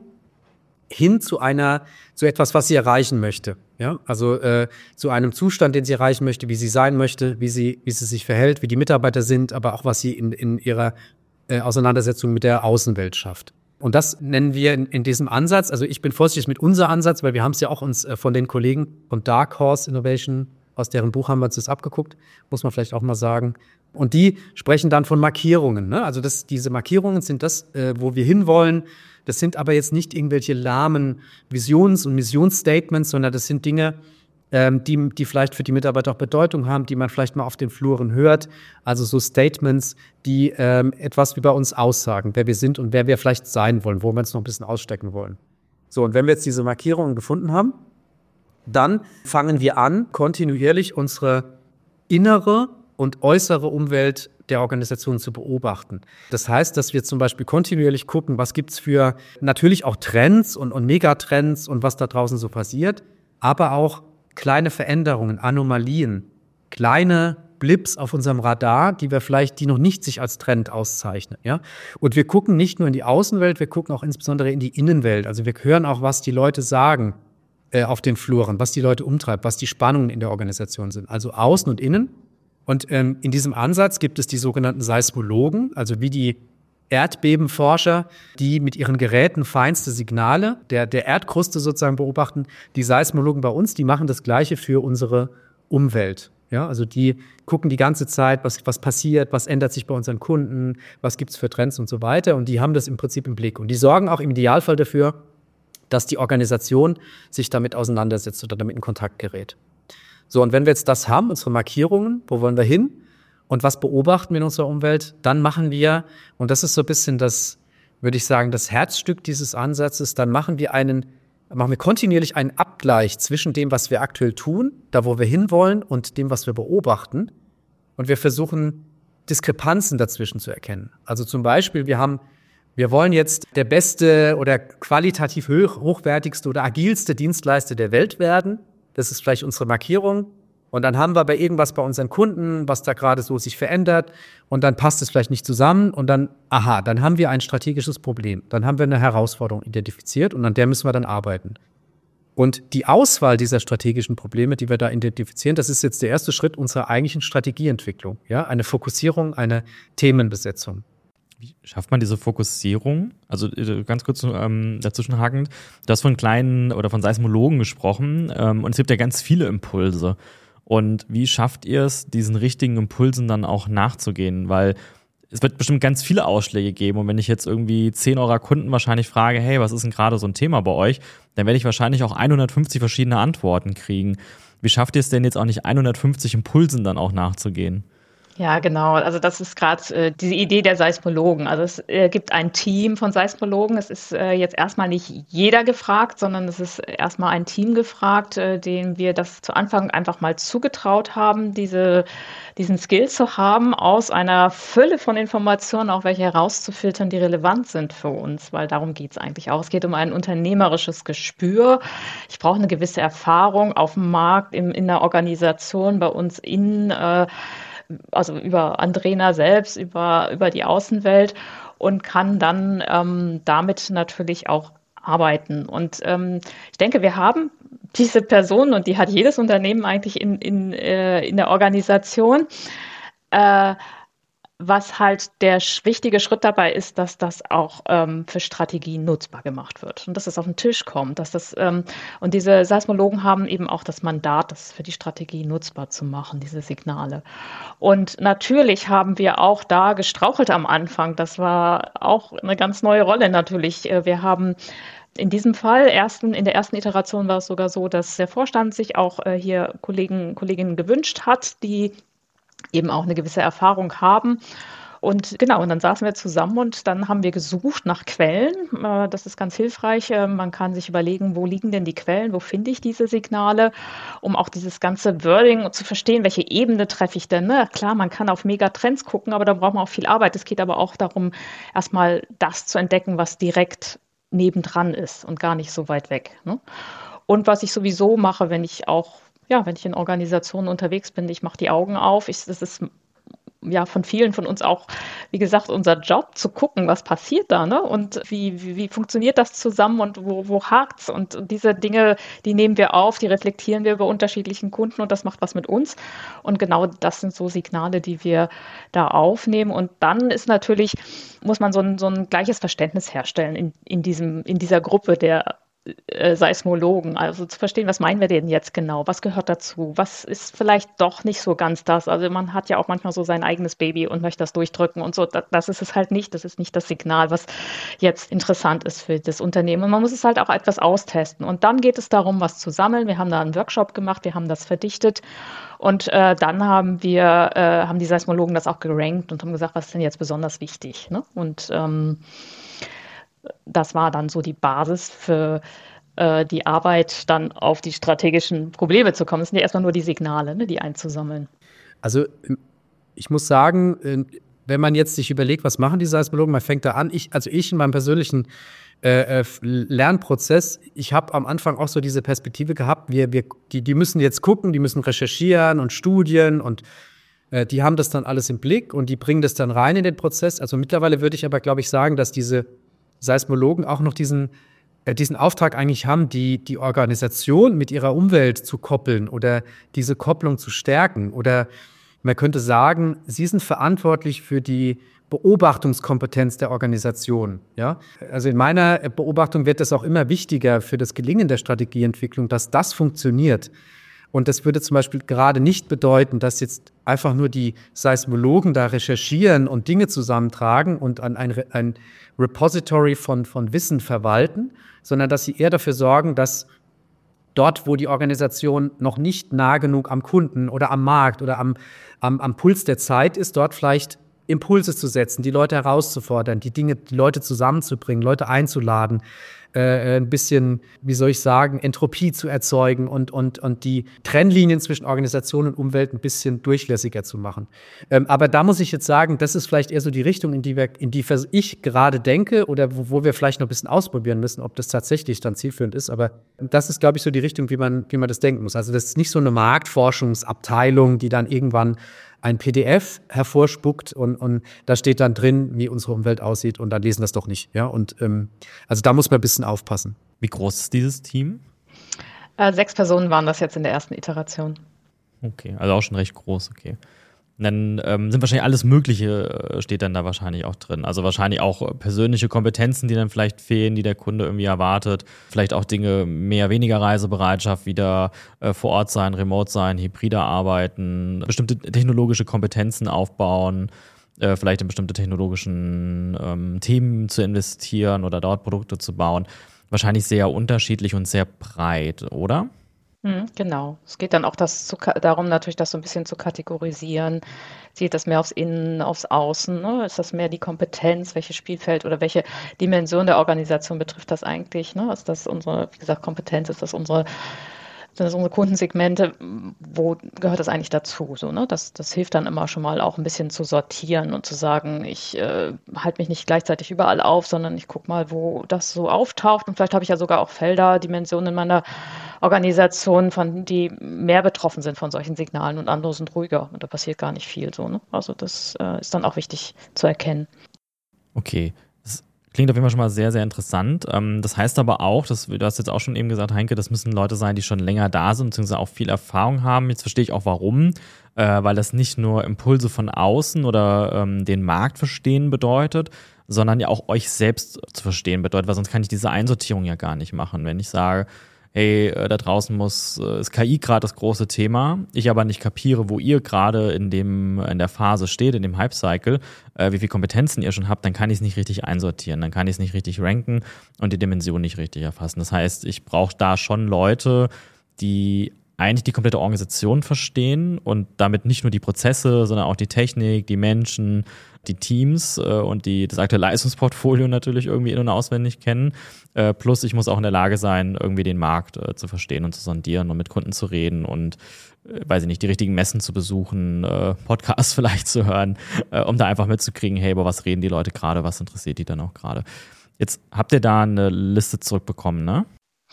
hin zu etwas, was sie erreichen möchte. Ja? Also zu einem Zustand, den sie erreichen möchte, wie sie sein möchte, wie sie sich verhält, wie die Mitarbeiter sind, aber auch was sie in ihrer Auseinandersetzung mit der Außenwelt schafft. Und das nennen wir in diesem Ansatz, also ich bin vorsichtig mit unser Ansatz, weil wir haben es ja auch uns von den Kollegen von Dark Horse Innovation Aus deren Buch haben wir uns das abgeguckt, muss man vielleicht auch mal sagen. Und die sprechen dann von Markierungen. Ne? Also diese Markierungen sind das, wo wir hinwollen. Das sind aber jetzt nicht irgendwelche lahmen Visions- und Missionsstatements, sondern das sind Dinge, die vielleicht für die Mitarbeiter auch Bedeutung haben, die man vielleicht mal auf den Fluren hört. Also so Statements, die etwas über uns aussagen, wer wir sind und wer wir vielleicht sein wollen, wo wir uns noch ein bisschen ausstecken wollen. So, und wenn wir jetzt diese Markierungen gefunden haben, dann fangen wir an, kontinuierlich unsere innere und äußere Umwelt der Organisation zu beobachten. Das heißt, dass wir zum Beispiel kontinuierlich gucken, was gibt's für natürlich auch Trends und Megatrends und was da draußen so passiert, aber auch kleine Veränderungen, Anomalien, kleine Blips auf unserem Radar, die noch nicht sich als Trend auszeichnen. Ja? Und wir gucken nicht nur in die Außenwelt, wir gucken auch insbesondere in die Innenwelt. Also wir hören auch, was die Leute sagen auf den Fluren, was die Leute umtreibt, was die Spannungen in der Organisation sind. Also außen und innen. Und in diesem Ansatz gibt es die sogenannten Seismologen, also wie die Erdbebenforscher, die mit ihren Geräten feinste Signale der Erdkruste sozusagen beobachten. Die Seismologen bei uns, die machen das Gleiche für unsere Umwelt. Ja, also die gucken die ganze Zeit, was passiert, was ändert sich bei unseren Kunden, was gibt es für Trends und so weiter. Und die haben das im Prinzip im Blick. Und die sorgen auch im Idealfall dafür, dass die Organisation sich damit auseinandersetzt oder damit in Kontakt gerät. So, und wenn wir jetzt das haben, unsere Markierungen, wo wollen wir hin und was beobachten wir in unserer Umwelt, dann machen wir, und das ist so ein bisschen das, würde ich sagen, das Herzstück dieses Ansatzes, dann machen wir kontinuierlich einen Abgleich zwischen dem, was wir aktuell tun, da wo wir hinwollen, und dem, was wir beobachten. Und wir versuchen, Diskrepanzen dazwischen zu erkennen. Also zum Beispiel, wir wollen jetzt der beste oder qualitativ hochwertigste oder agilste Dienstleister der Welt werden. Das ist vielleicht unsere Markierung. Und dann haben wir bei irgendwas bei unseren Kunden, was da gerade so sich verändert. Und dann passt es vielleicht nicht zusammen. Und dann haben wir ein strategisches Problem. Dann haben wir eine Herausforderung identifiziert und an der müssen wir dann arbeiten. Und die Auswahl dieser strategischen Probleme, die wir da identifizieren, das ist jetzt der erste Schritt unserer eigentlichen Strategieentwicklung. Ja? Eine Fokussierung, eine Themenbesetzung. Wie schafft man diese Fokussierung? Also ganz kurz dazwischenhakend, du hast von kleinen oder von Seismologen gesprochen und es gibt ja ganz viele Impulse. Und wie schafft ihr es, diesen richtigen Impulsen dann auch nachzugehen? Weil es wird bestimmt ganz viele Ausschläge geben und wenn ich jetzt irgendwie 10 eurer Kunden wahrscheinlich frage, hey, was ist denn gerade so ein Thema bei euch? Dann werde ich wahrscheinlich auch 150 verschiedene Antworten kriegen. Wie schafft ihr es denn jetzt auch nicht 150 Impulsen dann auch nachzugehen? Ja, genau. Also das ist gerade diese Idee der Seismologen. Also es gibt ein Team von Seismologen. Es ist jetzt erstmal nicht jeder gefragt, sondern es ist erstmal ein Team gefragt, dem wir das zu Anfang einfach mal zugetraut haben, diesen Skill zu haben, aus einer Fülle von Informationen auch welche herauszufiltern, die relevant sind für uns, weil darum geht es eigentlich auch. Es geht um ein unternehmerisches Gespür. Ich brauche eine gewisse Erfahrung auf dem Markt, in der Organisation, bei uns also über Andrena selbst, über die Außenwelt und kann dann damit natürlich auch arbeiten. Und ich denke, wir haben diese Person und die hat jedes Unternehmen eigentlich in der Organisation. Was halt der wichtige Schritt dabei ist, dass das auch für Strategien nutzbar gemacht wird und dass es auf den Tisch kommt, und diese Seismologen haben eben auch das Mandat, das für die Strategie nutzbar zu machen, diese Signale. Und natürlich haben wir auch da gestrauchelt am Anfang. Das war auch eine ganz neue Rolle natürlich. Wir haben in diesem Fall, in der ersten Iteration war es sogar so, dass der Vorstand sich auch hier Kolleginnen gewünscht hat, die eben auch eine gewisse Erfahrung haben. Und genau, und dann saßen wir zusammen und dann haben wir gesucht nach Quellen. Das ist ganz hilfreich. Man kann sich überlegen, wo liegen denn die Quellen, wo finde ich diese Signale, um auch dieses ganze Wording zu verstehen, welche Ebene treffe ich denn. Ne? Klar, man kann auf Megatrends gucken, aber da braucht man auch viel Arbeit. Es geht aber auch darum, erstmal das zu entdecken, was direkt nebendran ist und gar nicht so weit weg. Ne? Und was ich sowieso mache, wenn ich in Organisationen unterwegs bin, ich mache die Augen auf. Das ist ja von vielen von uns auch, wie gesagt, unser Job, zu gucken, was passiert da, ne? Und wie funktioniert das zusammen und wo hakt's? Und diese Dinge, die nehmen wir auf, die reflektieren wir bei unterschiedlichen Kunden und das macht was mit uns. Und genau das sind so Signale, die wir da aufnehmen. Und dann muss man so ein gleiches Verständnis herstellen in dieser Gruppe der Seismologen, also zu verstehen, was meinen wir denn jetzt genau, was gehört dazu, was ist vielleicht doch nicht so ganz das. Also man hat ja auch manchmal so sein eigenes Baby und möchte das durchdrücken und so. Das ist es halt nicht, das ist nicht das Signal, was jetzt interessant ist für das Unternehmen. Und man muss es halt auch etwas austesten. Und dann geht es darum, was zu sammeln. Wir haben da einen Workshop gemacht, wir haben das verdichtet und dann haben die Seismologen das auch gerankt und haben gesagt, was ist denn jetzt besonders wichtig, ne? Und das war dann so die Basis für die Arbeit, dann auf die strategischen Probleme zu kommen. Es sind ja erstmal nur die Signale, ne, die einzusammeln. Also ich muss sagen, wenn man jetzt sich überlegt, was machen die Seismologen, man fängt da an, ich in meinem persönlichen Lernprozess, ich habe am Anfang auch so diese Perspektive gehabt, die müssen jetzt gucken, die müssen recherchieren und Studien und die haben das dann alles im Blick und die bringen das dann rein in den Prozess. Also mittlerweile würde ich aber, glaube ich, sagen, dass diese Seismologen auch noch diesen Auftrag eigentlich haben, die Organisation mit ihrer Umwelt zu koppeln oder diese Kopplung zu stärken. Oder man könnte sagen, sie sind verantwortlich für die Beobachtungskompetenz der Organisation. Ja? Also in meiner Beobachtung wird es auch immer wichtiger für das Gelingen der Strategieentwicklung, dass das funktioniert. Und das würde zum Beispiel gerade nicht bedeuten, dass jetzt einfach nur die Seismologen da recherchieren und Dinge zusammentragen und an ein Repository von Wissen verwalten, sondern dass sie eher dafür sorgen, dass dort, wo die Organisation noch nicht nah genug am Kunden oder am Markt oder am Puls der Zeit ist, dort vielleicht Impulse zu setzen, die Leute herauszufordern, die Leute zusammenzubringen, Leute einzuladen, ein bisschen, wie soll ich sagen, Entropie zu erzeugen und die Trennlinien zwischen Organisation und Umwelt ein bisschen durchlässiger zu machen. Aber da muss ich jetzt sagen, das ist vielleicht eher so die Richtung, in die ich gerade denke oder wo wir vielleicht noch ein bisschen ausprobieren müssen, ob das tatsächlich dann zielführend ist. Aber das ist, glaube ich, so die Richtung, wie man das denken muss. Also das ist nicht so eine Marktforschungsabteilung, die dann irgendwann ein PDF hervorspuckt und da steht dann drin, wie unsere Umwelt aussieht und dann lesen das doch nicht. Ja? Und also da muss man ein bisschen aufpassen. Wie groß ist dieses Team? 6 Personen waren das jetzt in der ersten Iteration. Okay, also auch schon recht groß, okay. Und dann sind wahrscheinlich alles Mögliche, steht dann da wahrscheinlich auch drin. Also wahrscheinlich auch persönliche Kompetenzen, die dann vielleicht fehlen, die der Kunde irgendwie erwartet. Vielleicht auch Dinge, mehr, weniger Reisebereitschaft, wieder vor Ort sein, remote sein, hybrider arbeiten, bestimmte technologische Kompetenzen aufbauen, vielleicht in bestimmte technologischen Themen zu investieren oder dort Produkte zu bauen. Wahrscheinlich sehr unterschiedlich und sehr breit, oder? Genau. Es geht dann auch darum, natürlich das so ein bisschen zu kategorisieren. Zielt das mehr aufs Innen, aufs Außen? Ne? Ist das mehr die Kompetenz? Welches Spielfeld oder welche Dimension der Organisation betrifft das eigentlich? Ne? Ist das unsere, wie gesagt, Kompetenz? Sind das unsere Kundensegmente? Wo gehört das eigentlich dazu? So, ne? Das hilft dann immer schon mal auch ein bisschen zu sortieren und zu sagen, ich halte mich nicht gleichzeitig überall auf, sondern ich gucke mal, wo das so auftaucht. Und vielleicht habe ich ja sogar auch Felder, Dimensionen in meiner Organisation, die mehr betroffen sind von solchen Signalen und andere sind ruhiger und da passiert gar nicht viel. So, ne? Also das ist dann auch wichtig zu erkennen. Okay. Klingt auf jeden Fall schon mal sehr, sehr interessant. Das heißt aber auch, du hast jetzt auch schon eben gesagt, Heinke, das müssen Leute sein, die schon länger da sind, beziehungsweise auch viel Erfahrung haben. Jetzt verstehe ich auch warum, weil das nicht nur Impulse von außen oder den Markt verstehen bedeutet, sondern ja auch euch selbst zu verstehen bedeutet, weil sonst kann ich diese Einsortierung ja gar nicht machen. Wenn ich sage, hey, da draußen ist KI gerade das große Thema, ich aber nicht kapiere, wo ihr gerade in der Phase steht, in dem Hype-Cycle, wie viele Kompetenzen ihr schon habt, dann kann ich es nicht richtig einsortieren, dann kann ich es nicht richtig ranken und die Dimension nicht richtig erfassen. Das heißt, ich brauche da schon Leute, die eigentlich die komplette Organisation verstehen und damit nicht nur die Prozesse, sondern auch die Technik, die Menschen, die Teams und das aktuelle Leistungsportfolio natürlich irgendwie in- und auswendig kennen. Plus ich muss auch in der Lage sein, irgendwie den Markt zu verstehen und zu sondieren und mit Kunden zu reden und weiß ich nicht, die richtigen Messen zu besuchen, Podcasts vielleicht zu hören, um da einfach mitzukriegen, hey, über was reden die Leute gerade, was interessiert die dann auch gerade. Jetzt habt ihr da eine Liste zurückbekommen, ne?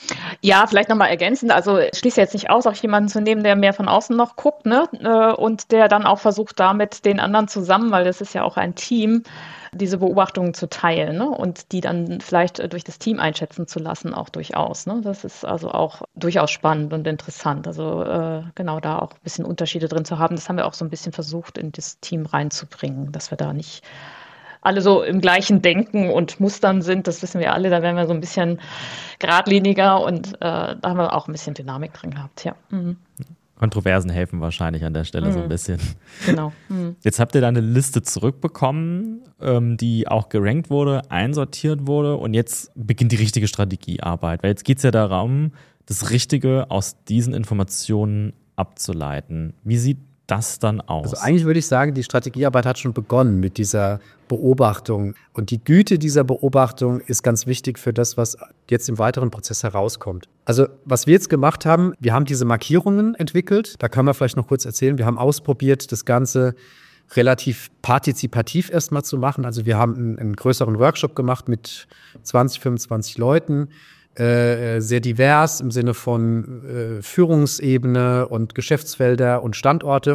Ja, vielleicht nochmal ergänzend. Also schließe jetzt nicht aus, auch jemanden zu nehmen, der mehr von außen noch guckt, ne? Und der dann auch versucht, damit den anderen zusammen, weil das ist ja auch ein Team, diese Beobachtungen zu teilen, ne? Und die dann vielleicht durch das Team einschätzen zu lassen, auch durchaus. Ne? Das ist also auch durchaus spannend und interessant. Also genau da auch ein bisschen Unterschiede drin zu haben. Das haben wir auch so ein bisschen versucht, in das Team reinzubringen, dass wir da nicht alle so im gleichen Denken und Mustern sind, das wissen wir alle, da werden wir so ein bisschen geradliniger und da haben wir auch ein bisschen Dynamik drin gehabt, ja. Kontroversen helfen wahrscheinlich an der Stelle so ein bisschen. Genau. Jetzt habt ihr da eine Liste zurückbekommen, die auch gerankt wurde, einsortiert wurde und jetzt beginnt die richtige Strategiearbeit. Weil jetzt geht es ja darum, das Richtige aus diesen Informationen abzuleiten. Wie sieht das dann aus? Also eigentlich würde ich sagen, die Strategiearbeit hat schon begonnen mit dieser Beobachtung. Und die Güte dieser Beobachtung ist ganz wichtig für das, was jetzt im weiteren Prozess herauskommt. Also was wir jetzt gemacht haben, wir haben diese Markierungen entwickelt. Da kann man vielleicht noch kurz erzählen. Wir haben ausprobiert, das Ganze relativ partizipativ erstmal zu machen. Also wir haben einen größeren Workshop gemacht mit 20, 25 Leuten. Sehr divers im Sinne von Führungsebene und Geschäftsfelder und Standorte.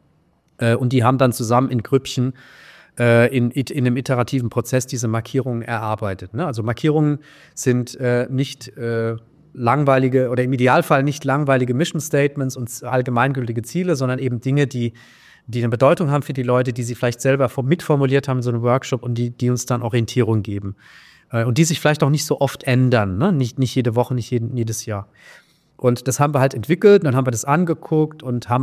Und die haben dann zusammen in Grüppchen in einem iterativen Prozess diese Markierungen erarbeitet. Ne? Also Markierungen sind nicht langweilige oder im Idealfall nicht langweilige Mission Statements und allgemeingültige Ziele, sondern eben Dinge, die eine Bedeutung haben für die Leute, die sie vielleicht selber mitformuliert haben in so einem Workshop und die uns dann Orientierung geben. Und die sich vielleicht auch nicht so oft ändern, ne? Nicht jede Woche, nicht jedes Jahr. Und das haben wir halt entwickelt, dann haben wir das angeguckt und haben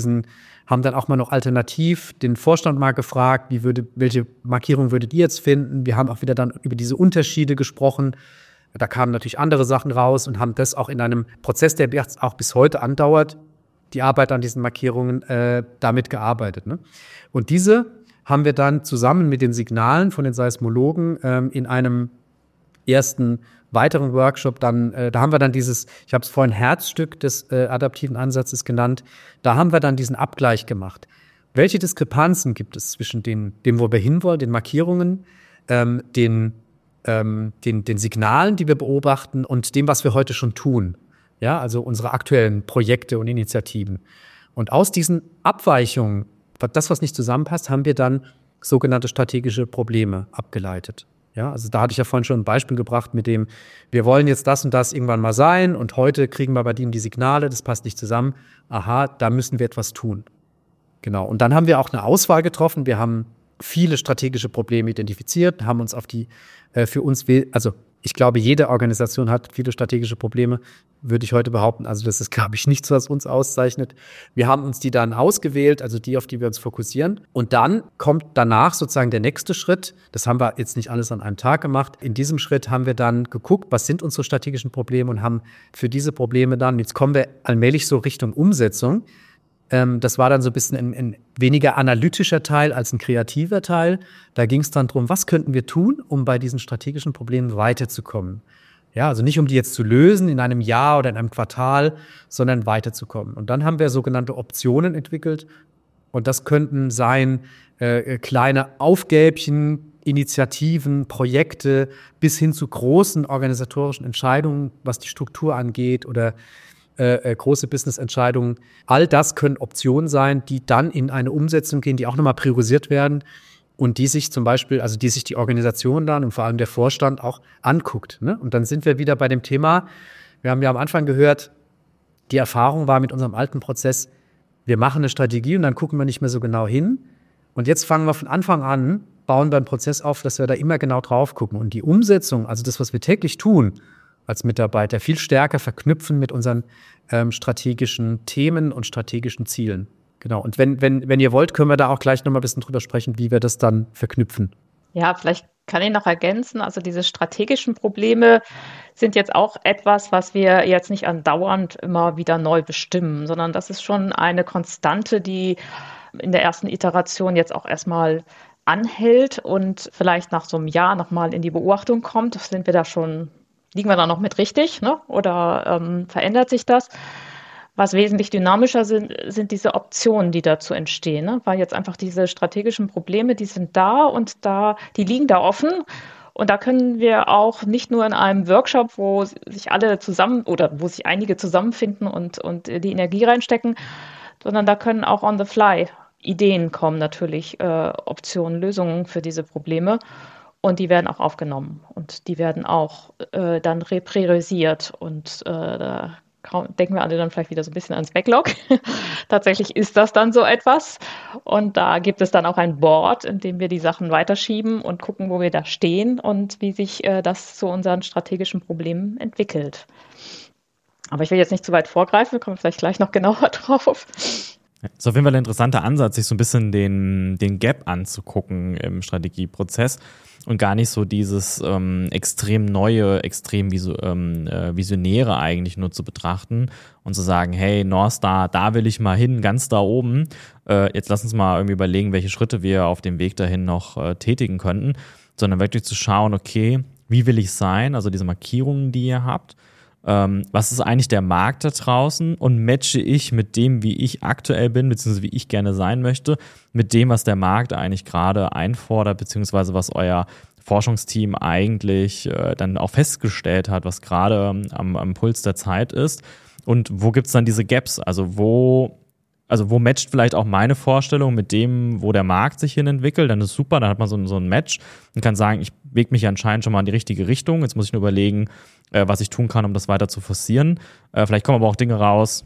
dann auch mal noch alternativ den Vorstand mal gefragt, welche Markierung würdet ihr jetzt finden? Wir haben auch wieder dann über diese Unterschiede gesprochen. Da kamen natürlich andere Sachen raus und haben das auch in einem Prozess, der jetzt auch bis heute andauert, die Arbeit an diesen Markierungen, damit gearbeitet. Ne? Und diese haben wir dann zusammen mit den Signalen von den Seismologen in einem ersten weiteren Workshop da haben wir dann ich habe es vorhin Herzstück des adaptiven Ansatzes genannt, da haben wir dann diesen Abgleich gemacht. Welche Diskrepanzen gibt es zwischen dem, wo wir hinwollen, den Markierungen, den Signalen, die wir beobachten und dem, was wir heute schon tun? Ja, also unsere aktuellen Projekte und Initiativen. Und aus diesen Abweichungen, das, was nicht zusammenpasst, haben wir dann sogenannte strategische Probleme abgeleitet. Ja, also da hatte ich ja vorhin schon ein Beispiel gebracht mit dem, wir wollen jetzt das und das irgendwann mal sein und heute kriegen wir bei denen die Signale, das passt nicht zusammen. Aha, da müssen wir etwas tun. Genau. Und dann haben wir auch eine Auswahl getroffen. Wir haben viele strategische Probleme identifiziert, haben uns auf die ich glaube, jede Organisation hat viele strategische Probleme, würde ich heute behaupten. Also das ist, glaube ich, nichts, was uns auszeichnet. Wir haben uns die dann ausgewählt, also die, auf die wir uns fokussieren. Und dann kommt danach sozusagen der nächste Schritt. Das haben wir jetzt nicht alles an einem Tag gemacht. In diesem Schritt haben wir dann geguckt, was sind unsere strategischen Probleme und haben für diese Probleme dann, jetzt kommen wir allmählich so Richtung Umsetzung. Das war dann so ein bisschen ein weniger analytischer Teil als ein kreativer Teil. Da ging es dann darum, was könnten wir tun, um bei diesen strategischen Problemen weiterzukommen. Ja, also nicht um die jetzt zu lösen in einem Jahr oder in einem Quartal, sondern weiterzukommen. Und dann haben wir sogenannte Optionen entwickelt. Und das könnten sein kleine Aufgäbchen, Initiativen, Projekte bis hin zu großen organisatorischen Entscheidungen, was die Struktur angeht oder große Business-Entscheidungen. All das können Optionen sein, die dann in eine Umsetzung gehen, die auch nochmal priorisiert werden und die sich zum Beispiel, also die sich die Organisation dann und vor allem der Vorstand auch anguckt. Ne? Und dann sind wir wieder bei dem Thema, wir haben ja am Anfang gehört, die Erfahrung war mit unserem alten Prozess, wir machen eine Strategie und dann gucken wir nicht mehr so genau hin. Und jetzt fangen wir von Anfang an, bauen wir einen Prozess auf, dass wir da immer genau drauf gucken. Und die Umsetzung, also das, was wir täglich tun, als Mitarbeiter viel stärker verknüpfen mit unseren strategischen Themen und strategischen Zielen. Genau. Und wenn ihr wollt, können wir da auch gleich noch mal ein bisschen drüber sprechen, wie wir das dann verknüpfen. Ja, vielleicht kann ich noch ergänzen, also diese strategischen Probleme sind jetzt auch etwas, was wir jetzt nicht andauernd immer wieder neu bestimmen, sondern das ist schon eine Konstante, die in der ersten Iteration jetzt auch erstmal anhält und vielleicht nach so einem Jahr nochmal in die Beobachtung kommt. Liegen wir da noch mit richtig, ne? Oder verändert sich das? Was wesentlich dynamischer sind diese Optionen, die dazu entstehen, ne? Weil jetzt einfach diese strategischen Probleme, die sind da und die liegen da offen. Und da können wir auch nicht nur in einem Workshop, wo sich alle zusammen oder wo sich einige zusammenfinden und die Energie reinstecken, sondern da können auch on the fly Ideen kommen, natürlich Optionen, Lösungen für diese Probleme. Und die werden auch aufgenommen und die werden auch dann repriorisiert. Und da denken wir alle dann vielleicht wieder so ein bisschen ans Backlog. Tatsächlich ist das dann so etwas. Und da gibt es dann auch ein Board, in dem wir die Sachen weiterschieben und gucken, wo wir da stehen und wie sich das zu unseren strategischen Problemen entwickelt. Aber ich will jetzt nicht zu weit vorgreifen, wir kommen vielleicht gleich noch genauer drauf. Das ist auf jeden Fall ein interessanter Ansatz, sich so ein bisschen den Gap anzugucken im Strategieprozess und gar nicht so dieses extrem neue, extrem Visionäre eigentlich nur zu betrachten und zu sagen, hey, North Star, da will ich mal hin, ganz da oben. Jetzt lass uns mal irgendwie überlegen, welche Schritte wir auf dem Weg dahin noch tätigen könnten, sondern wirklich zu schauen, okay, wie will ich sein, also diese Markierungen, die ihr habt, was ist eigentlich der Markt da draußen und matche ich mit dem, wie ich aktuell bin, beziehungsweise wie ich gerne sein möchte, mit dem, was der Markt eigentlich gerade einfordert, beziehungsweise was euer Forschungsteam eigentlich dann auch festgestellt hat, was gerade am Puls der Zeit ist. Und wo gibt es dann diese Gaps? Also wo matcht vielleicht auch meine Vorstellung mit dem, wo der Markt sich hin entwickelt, dann ist super, dann hat man so ein Match und kann sagen, ich bewege mich anscheinend schon mal in die richtige Richtung, jetzt muss ich nur überlegen, was ich tun kann, um das weiter zu forcieren. Vielleicht kommen aber auch Dinge raus,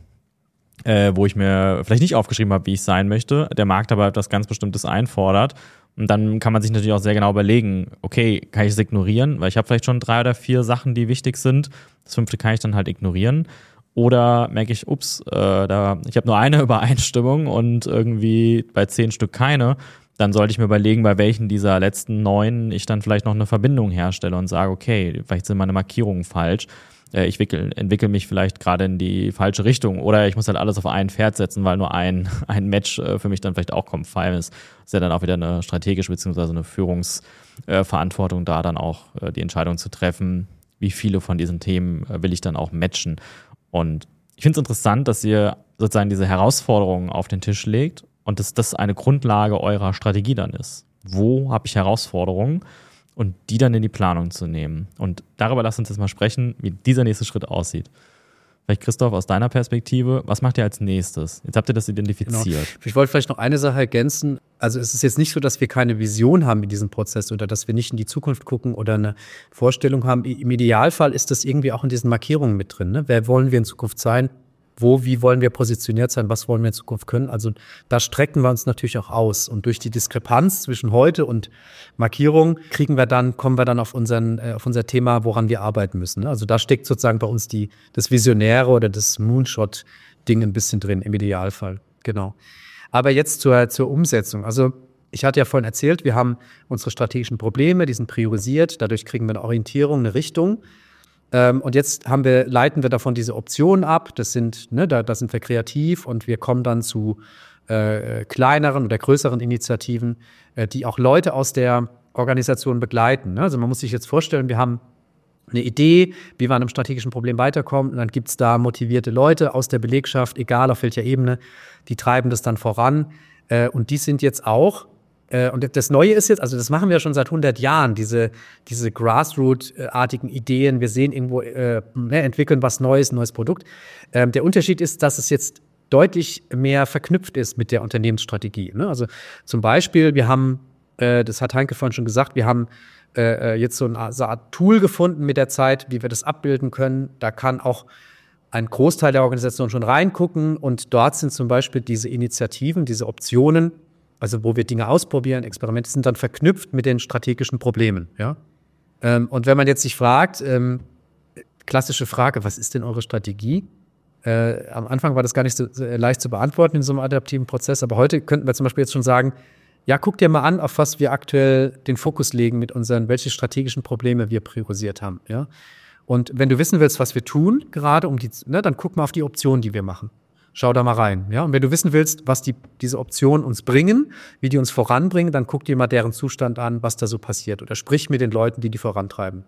wo ich mir vielleicht nicht aufgeschrieben habe, wie ich sein möchte, der Markt aber etwas ganz Bestimmtes einfordert. Und dann kann man sich natürlich auch sehr genau überlegen, okay, kann ich es ignorieren, weil ich habe vielleicht schon 3 oder 4 Sachen, die wichtig sind. Das 5. kann ich dann halt ignorieren. Oder merke ich, ich habe nur eine Übereinstimmung und irgendwie bei 10 Stück keine. Dann sollte ich mir überlegen, bei welchen dieser letzten 9 ich dann vielleicht noch eine Verbindung herstelle und sage, okay, vielleicht sind meine Markierungen falsch. Ich entwickle mich vielleicht gerade in die falsche Richtung. Oder ich muss halt alles auf ein Pferd setzen, weil nur ein Match für mich dann vielleicht auch konform ist. Das ist ja dann auch wieder eine strategische bzw. eine Führungsverantwortung da dann auch die Entscheidung zu treffen, wie viele von diesen Themen will ich dann auch matchen. Und ich finde es interessant, dass ihr sozusagen diese Herausforderungen auf den Tisch legt und dass das eine Grundlage eurer Strategie dann ist. Wo habe ich Herausforderungen und die dann in die Planung zu nehmen? Und darüber lasst uns jetzt mal sprechen, wie dieser nächste Schritt aussieht. Vielleicht Christoph, aus deiner Perspektive, was macht ihr als nächstes? Jetzt habt ihr das identifiziert. Genau. Ich wollte vielleicht noch eine Sache ergänzen. Also es ist jetzt nicht so, dass wir keine Vision haben in diesem Prozess oder dass wir nicht in die Zukunft gucken oder eine Vorstellung haben. Im Idealfall ist das irgendwie auch in diesen Markierungen mit drin. Ne? Wer wollen wir in Zukunft sein? Wie wollen wir positioniert sein? Was wollen wir in Zukunft können? Also da strecken wir uns natürlich auch aus. Und durch die Diskrepanz zwischen heute und Markierung kommen wir dann auf unser Thema, woran wir arbeiten müssen. Ne? Also da steckt sozusagen bei uns das Visionäre oder das Moonshot-Ding ein bisschen drin, im Idealfall. Genau. Aber jetzt zur Umsetzung. Also ich hatte ja vorhin erzählt, wir haben unsere strategischen Probleme, die sind priorisiert. Dadurch kriegen wir eine Orientierung, eine Richtung. Und jetzt leiten wir davon diese Optionen ab. Da sind wir kreativ und wir kommen dann zu kleineren oder größeren Initiativen, die auch Leute aus der Organisation begleiten. Ne? Also man muss sich jetzt vorstellen, wir haben eine Idee, wie wir an einem strategischen Problem weiterkommen. Und dann gibt es da motivierte Leute aus der Belegschaft, egal auf welcher Ebene, die treiben das dann voran. Und die sind jetzt auch und das Neue ist jetzt, also das machen wir schon seit 100 Jahren, diese Grassroot-artigen Ideen. Wir sehen irgendwo, entwickeln was Neues, ein neues Produkt. Der Unterschied ist, dass es jetzt deutlich mehr verknüpft ist mit der Unternehmensstrategie. Ne? Also zum Beispiel, wir haben, das hat Heinke vorhin schon gesagt, wir haben jetzt so eine Art Tool gefunden mit der Zeit, wie wir das abbilden können. Da kann auch ein Großteil der Organisation schon reingucken und dort sind zum Beispiel diese Initiativen, diese Optionen, also wo wir Dinge ausprobieren, Experimente, sind dann verknüpft mit den strategischen Problemen. Ja? Und wenn man jetzt sich fragt, klassische Frage, was ist denn eure Strategie? Am Anfang war das gar nicht so leicht zu beantworten in so einem adaptiven Prozess, aber heute könnten wir zum Beispiel jetzt schon sagen, ja, guck dir mal an, auf was wir aktuell den Fokus legen mit welche strategischen Probleme wir priorisiert haben. Ja? Und wenn du wissen willst, was wir tun, gerade dann guck mal auf die Optionen, die wir machen. Schau da mal rein. Ja? Und wenn du wissen willst, was diese Optionen uns bringen, wie die uns voranbringen, dann guck dir mal deren Zustand an, was da so passiert. Oder sprich mit den Leuten, die vorantreiben.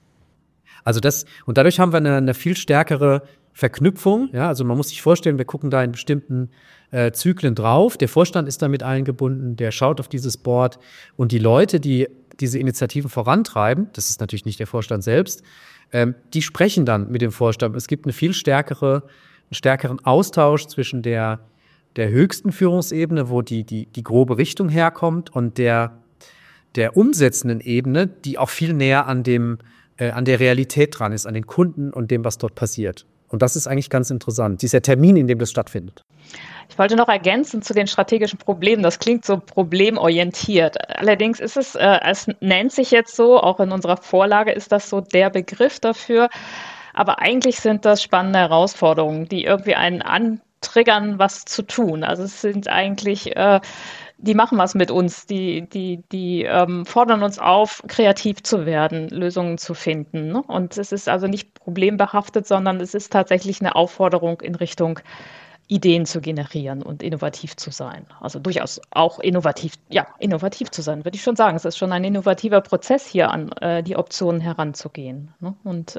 Also und dadurch haben wir eine viel stärkere Verknüpfung. Ja? Also man muss sich vorstellen, wir gucken da in bestimmten Zyklen drauf. Der Vorstand ist da mit eingebunden, der schaut auf dieses Board. Und die Leute, die diese Initiativen vorantreiben, das ist natürlich nicht der Vorstand selbst, die sprechen dann mit dem Vorstand. Es gibt einen stärkeren Austausch zwischen der höchsten Führungsebene, wo die grobe Richtung herkommt, und der umsetzenden Ebene, die auch viel näher an der Realität dran ist, an den Kunden und dem, was dort passiert. Und das ist eigentlich ganz interessant, dieser Termin, in dem das stattfindet. Ich wollte noch ergänzen zu den strategischen Problemen. Das klingt so problemorientiert. Allerdings ist es nennt sich jetzt so, auch in unserer Vorlage ist das so der Begriff dafür. Aber eigentlich sind das spannende Herausforderungen, die irgendwie einen antriggern, was zu tun. Also es sind eigentlich, die machen was mit uns, die fordern uns auf, kreativ zu werden, Lösungen zu finden. Ne? Und es ist also nicht problembehaftet, sondern es ist tatsächlich eine Aufforderung in Richtung Ideen zu generieren und innovativ zu sein. Also durchaus auch innovativ zu sein, würde ich schon sagen. Es ist schon ein innovativer Prozess, hier an die Optionen heranzugehen. Ne? Und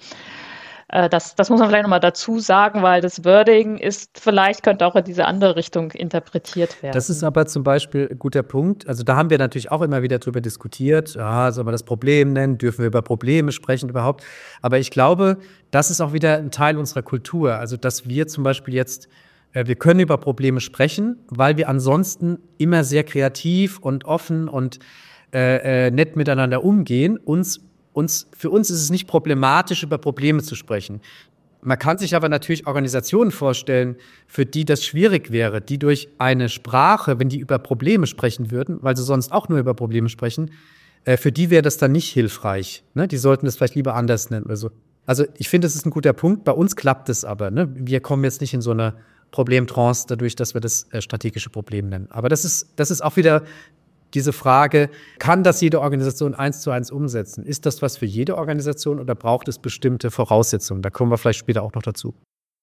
das muss man vielleicht nochmal dazu sagen, weil das Wording könnte auch in diese andere Richtung interpretiert werden. Das ist aber zum Beispiel ein guter Punkt. Also da haben wir natürlich auch immer wieder drüber diskutiert. Soll man das Problem nennen? Dürfen wir über Probleme sprechen überhaupt? Aber ich glaube, das ist auch wieder ein Teil unserer Kultur. Also dass wir zum Beispiel jetzt, wir können über Probleme sprechen, weil wir ansonsten immer sehr kreativ und offen und nett miteinander umgehen. Für uns ist es nicht problematisch, über Probleme zu sprechen. Man kann sich aber natürlich Organisationen vorstellen, für die das schwierig wäre, die durch eine Sprache, wenn die über Probleme sprechen würden, weil sie sonst auch nur über Probleme sprechen, für die wäre das dann nicht hilfreich. Ne? Die sollten das vielleicht lieber anders nennen oder so. Also ich finde, das ist ein guter Punkt. Bei uns klappt es aber. Ne? Wir kommen jetzt nicht in so eine Problemtrance dadurch, dass wir das strategische Problem nennen. Aber das ist auch wieder diese Frage, kann das jede Organisation 1:1 umsetzen? Ist das was für jede Organisation oder braucht es bestimmte Voraussetzungen? Da kommen wir vielleicht später auch noch dazu.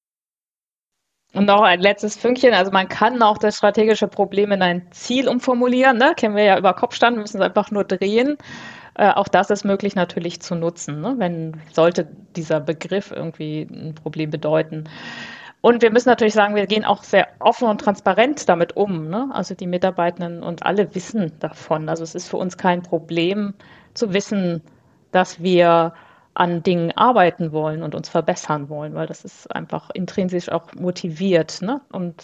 Und noch ein letztes Fünkchen, also man kann auch das strategische Problem in ein Ziel umformulieren, ne? Kennen wir ja über Kopfstand, müssen es einfach nur drehen. Auch das ist möglich natürlich zu nutzen, ne? Sollte dieser Begriff irgendwie ein Problem bedeuten. Und wir müssen natürlich sagen, wir gehen auch sehr offen und transparent damit um, ne? Also die Mitarbeitenden und alle wissen davon. Also es ist für uns kein Problem zu wissen, dass wir an Dingen arbeiten wollen und uns verbessern wollen, weil das ist einfach intrinsisch auch motiviert, ne? Und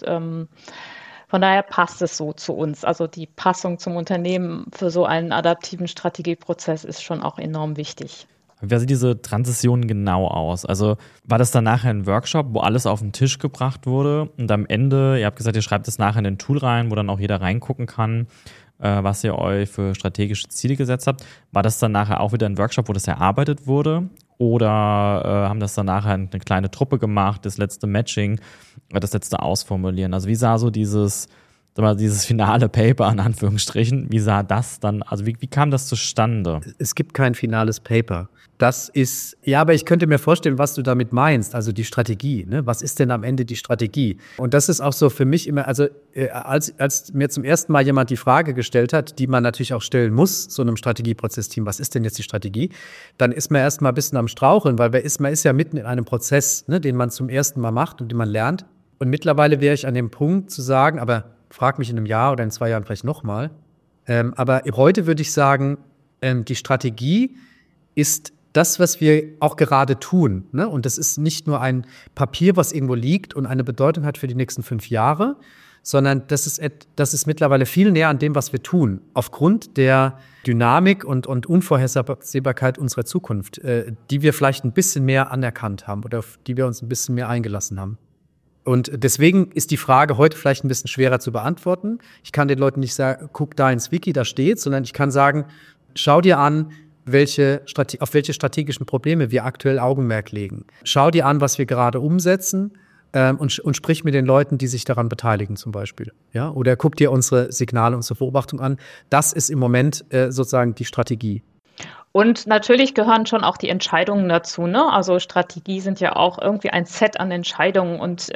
von daher passt es so zu uns. Also die Passung zum Unternehmen für so einen adaptiven Strategieprozess ist schon auch enorm wichtig. Wie sah diese Transition genau aus? Also war das dann nachher ein Workshop, wo alles auf den Tisch gebracht wurde und am Ende, ihr habt gesagt, ihr schreibt es nachher in ein Tool rein, wo dann auch jeder reingucken kann, was ihr euch für strategische Ziele gesetzt habt. War das dann nachher auch wieder ein Workshop, wo das erarbeitet wurde? Oder haben das dann nachher eine kleine Truppe gemacht, das letzte Matching, das letzte Ausformulieren? Also wie sah so dieses finale Paper in Anführungsstrichen, wie sah das dann, also wie kam das zustande? Es gibt kein finales Paper. Das ist, ja, aber ich könnte mir vorstellen, was du damit meinst, also die Strategie, ne? Was ist denn am Ende die Strategie? Und das ist auch so für mich immer, also als mir zum ersten Mal jemand die Frage gestellt hat, die man natürlich auch stellen muss, so einem Strategieprozessteam, was ist denn jetzt die Strategie? Dann ist man erst mal ein bisschen am Straucheln, weil man ist ja mitten in einem Prozess, ne, den man zum ersten Mal macht und den man lernt. Und mittlerweile wäre ich an dem Punkt zu sagen, aber frag mich in einem Jahr oder in 2 Jahren vielleicht nochmal. Aber heute würde ich sagen, die Strategie ist das, was wir auch gerade tun. Ne? Und das ist nicht nur ein Papier, was irgendwo liegt und eine Bedeutung hat für die nächsten 5 Jahre, sondern das ist mittlerweile viel näher an dem, was wir tun, aufgrund der Dynamik und Unvorhersehbarkeit unserer Zukunft, die wir vielleicht ein bisschen mehr anerkannt haben oder auf die wir uns ein bisschen mehr eingelassen haben. Und deswegen ist die Frage heute vielleicht ein bisschen schwerer zu beantworten. Ich kann den Leuten nicht sagen, guck da ins Wiki, da steht's, sondern ich kann sagen, schau dir an, auf welche strategischen Probleme wir aktuell Augenmerk legen. Schau dir an, was wir gerade umsetzen und sprich mit den Leuten, die sich daran beteiligen zum Beispiel. Ja? Oder guck dir unsere Signale, unsere Beobachtung an. Das ist im Moment sozusagen die Strategie. Und natürlich gehören schon auch die Entscheidungen dazu, ne? Also Strategie sind ja auch irgendwie ein Set an Entscheidungen und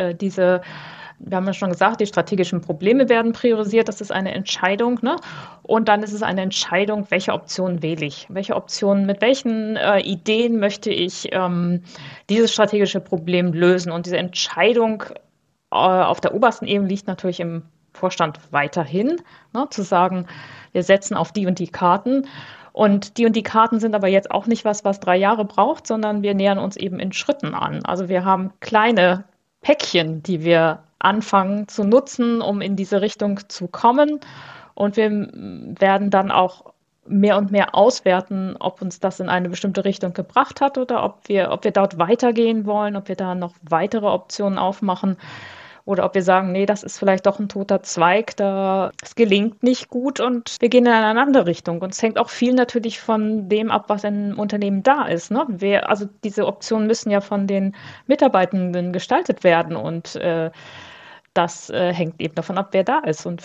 wir haben ja schon gesagt, die strategischen Probleme werden priorisiert, das ist eine Entscheidung, ne? Und dann ist es eine Entscheidung, welche Optionen wähle ich? Welche Optionen, mit welchen Ideen möchte ich dieses strategische Problem lösen? Und diese Entscheidung auf der obersten Ebene liegt natürlich im Vorstand weiterhin, ne? Zu sagen, wir setzen auf die und die Karten. Und die Karten sind aber jetzt auch nicht was 3 Jahre braucht, sondern wir nähern uns eben in Schritten an. Also wir haben kleine Päckchen, die wir anfangen zu nutzen, um in diese Richtung zu kommen. Und wir werden dann auch mehr und mehr auswerten, ob uns das in eine bestimmte Richtung gebracht hat oder ob wir dort weitergehen wollen, ob wir da noch weitere Optionen aufmachen oder ob wir sagen, nee, das ist vielleicht doch ein toter Zweig, es gelingt nicht gut und wir gehen in eine andere Richtung. Und es hängt auch viel natürlich von dem ab, was im Unternehmen da ist. Ne? Also diese Optionen müssen ja von den Mitarbeitenden gestaltet werden und das hängt eben davon ab, wer da ist und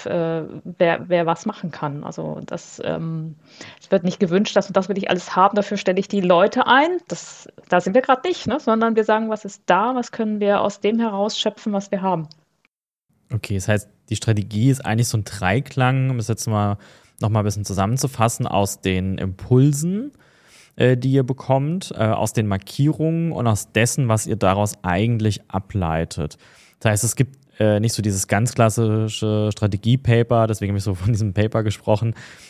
wer was machen kann. Also es wird nicht gewünscht, das will ich alles haben, dafür stelle ich die Leute ein. Da sind wir gerade nicht, ne? Sondern wir sagen, was ist da, was können wir aus dem herausschöpfen, was wir haben. Okay, das heißt, die Strategie ist eigentlich so ein Dreiklang, um es jetzt noch mal ein bisschen zusammenzufassen, aus den Impulsen, die ihr bekommt, aus den Markierungen und aus dessen, was ihr daraus eigentlich ableitet. Das heißt, es gibt nicht so dieses ganz klassische Strategiepaper, deswegen habe ich so von diesem Paper gesprochen,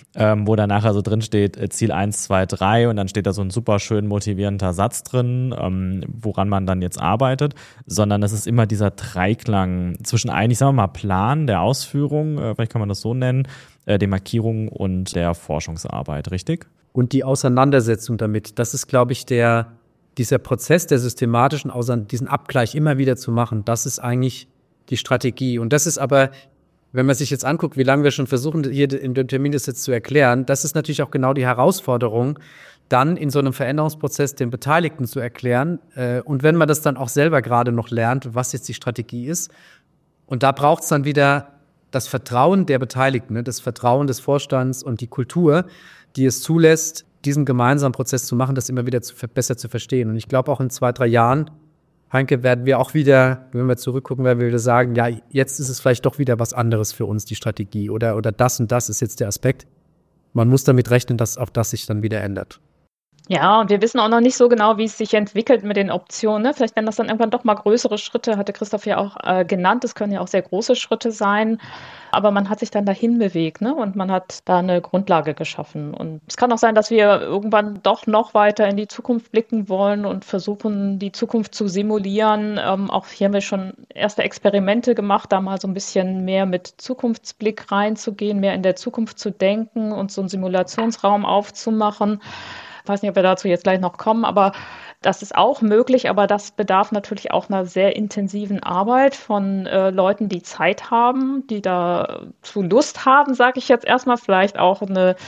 wo dann nachher so drin steht, Ziel 1, 2, 3 und dann steht da so ein super schön motivierender Satz drin, woran man dann jetzt arbeitet, sondern es ist immer dieser Dreiklang zwischen eigentlich, sagen wir mal, Plan der Ausführung, vielleicht kann man das so nennen, der Markierung und der Forschungsarbeit, richtig? Und die Auseinandersetzung damit, das ist, glaube ich, dieser Prozess der systematischen diesen Abgleich immer wieder zu machen, das ist eigentlich die Strategie. Und das ist aber, wenn man sich jetzt anguckt, wie lange wir schon versuchen, hier in dem Termin das jetzt zu erklären, das ist natürlich auch genau die Herausforderung, dann in so einem Veränderungsprozess den Beteiligten zu erklären. Und wenn man das dann auch selber gerade noch lernt, was jetzt die Strategie ist. Und da braucht es dann wieder das Vertrauen der Beteiligten, ne? Das Vertrauen des Vorstands und die Kultur, die es zulässt, diesen gemeinsamen Prozess zu machen, das immer wieder besser zu verstehen. Und ich glaube, auch in 2, 3 Jahren, Heinke, werden wir auch wieder, wenn wir zurückgucken, werden wir wieder sagen, ja, jetzt ist es vielleicht doch wieder was anderes für uns, die Strategie. Oder das und das ist jetzt der Aspekt. Man muss damit rechnen, dass auch das sich dann wieder ändert. Ja, und wir wissen auch noch nicht so genau, wie es sich entwickelt mit den Optionen. Ne? Vielleicht werden das dann irgendwann doch mal größere Schritte, hatte Christoph ja auch genannt. Es können ja auch sehr große Schritte sein. Aber man hat sich dann dahin bewegt, ne? Und man hat da eine Grundlage geschaffen. Und es kann auch sein, dass wir irgendwann doch noch weiter in die Zukunft blicken wollen und versuchen, die Zukunft zu simulieren. Auch hier haben wir schon erste Experimente gemacht, da mal so ein bisschen mehr mit Zukunftsblick reinzugehen, mehr in der Zukunft zu denken und so einen Simulationsraum aufzumachen. Ich weiß nicht, ob wir dazu jetzt gleich noch kommen, aber das ist auch möglich, aber das bedarf natürlich auch einer sehr intensiven Arbeit von Leuten, die Zeit haben, die dazu Lust haben, sage ich jetzt erstmal, vielleicht auch eine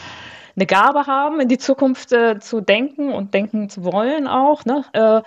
Gabe haben, in die Zukunft zu denken und denken zu wollen auch, ne?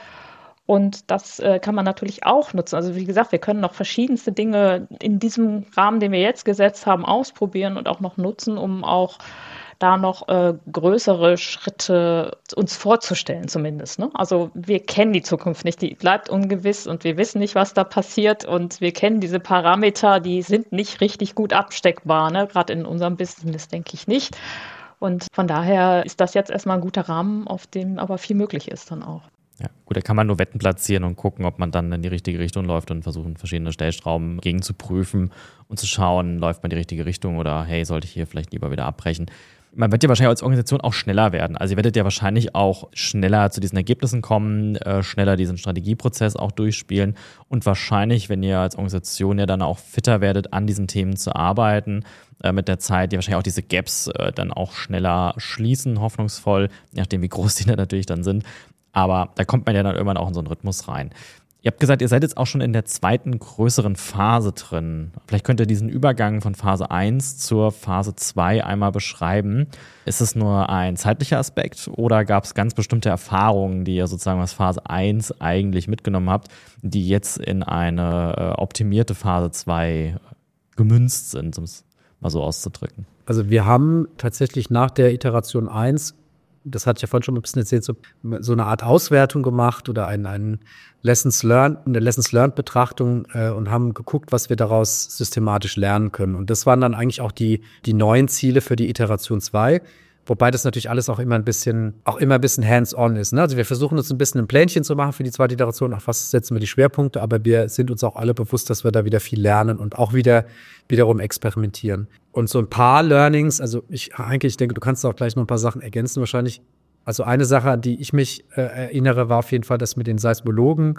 Und das kann man natürlich auch nutzen. Also wie gesagt, wir können noch verschiedenste Dinge in diesem Rahmen, den wir jetzt gesetzt haben, ausprobieren und auch noch nutzen, um auch da noch größere Schritte uns vorzustellen zumindest. Ne? Also wir kennen die Zukunft nicht, die bleibt ungewiss und wir wissen nicht, was da passiert und wir kennen diese Parameter, die sind nicht richtig gut absteckbar, ne? Gerade in unserem Business denke ich nicht. Und von daher ist das jetzt erstmal ein guter Rahmen, auf dem aber viel möglich ist dann auch. Ja, gut, da kann man nur Wetten platzieren und gucken, ob man dann in die richtige Richtung läuft und versuchen, verschiedene Stellschrauben gegen zu prüfen und zu schauen, läuft man in die richtige Richtung oder hey, sollte ich hier vielleicht lieber wieder abbrechen. Man wird ja wahrscheinlich als Organisation auch schneller werden. Also ihr werdet ja wahrscheinlich auch schneller zu diesen Ergebnissen kommen, schneller diesen Strategieprozess auch durchspielen und wahrscheinlich, wenn ihr als Organisation ja dann auch fitter werdet, an diesen Themen zu arbeiten, mit der Zeit, die wahrscheinlich auch diese Gaps dann auch schneller schließen, hoffnungsvoll, je nachdem wie groß die dann natürlich dann sind. Aber da kommt man ja dann irgendwann auch in so einen Rhythmus rein. Ihr habt gesagt, ihr seid jetzt auch schon in der zweiten größeren Phase drin. Vielleicht könnt ihr diesen Übergang von Phase 1 zur Phase 2 einmal beschreiben. Ist es nur ein zeitlicher Aspekt oder gab es ganz bestimmte Erfahrungen, die ihr sozusagen aus Phase 1 eigentlich mitgenommen habt, die jetzt in eine optimierte Phase 2 gemünzt sind, um es mal so auszudrücken? Also wir haben tatsächlich nach der Iteration 1, das hatte ich ja vorhin schon ein bisschen erzählt, so eine Art Auswertung gemacht oder eine Lessons Learned Betrachtung und haben geguckt, was wir daraus systematisch lernen können. Und das waren dann eigentlich auch die neuen Ziele für die Iteration 2. Wobei das natürlich alles auch immer ein bisschen hands-on ist. Ne? Also wir versuchen uns ein bisschen ein Plänchen zu machen für die zweite Iteration, auf was setzen wir die Schwerpunkte, aber wir sind uns auch alle bewusst, dass wir da wieder viel lernen und auch wiederum experimentieren. Und so ein paar Learnings, also Heinke, ich denke, du kannst auch gleich noch ein paar Sachen ergänzen wahrscheinlich. Also eine Sache, an die ich mich erinnere, war auf jeden Fall, dass mit den Seismologen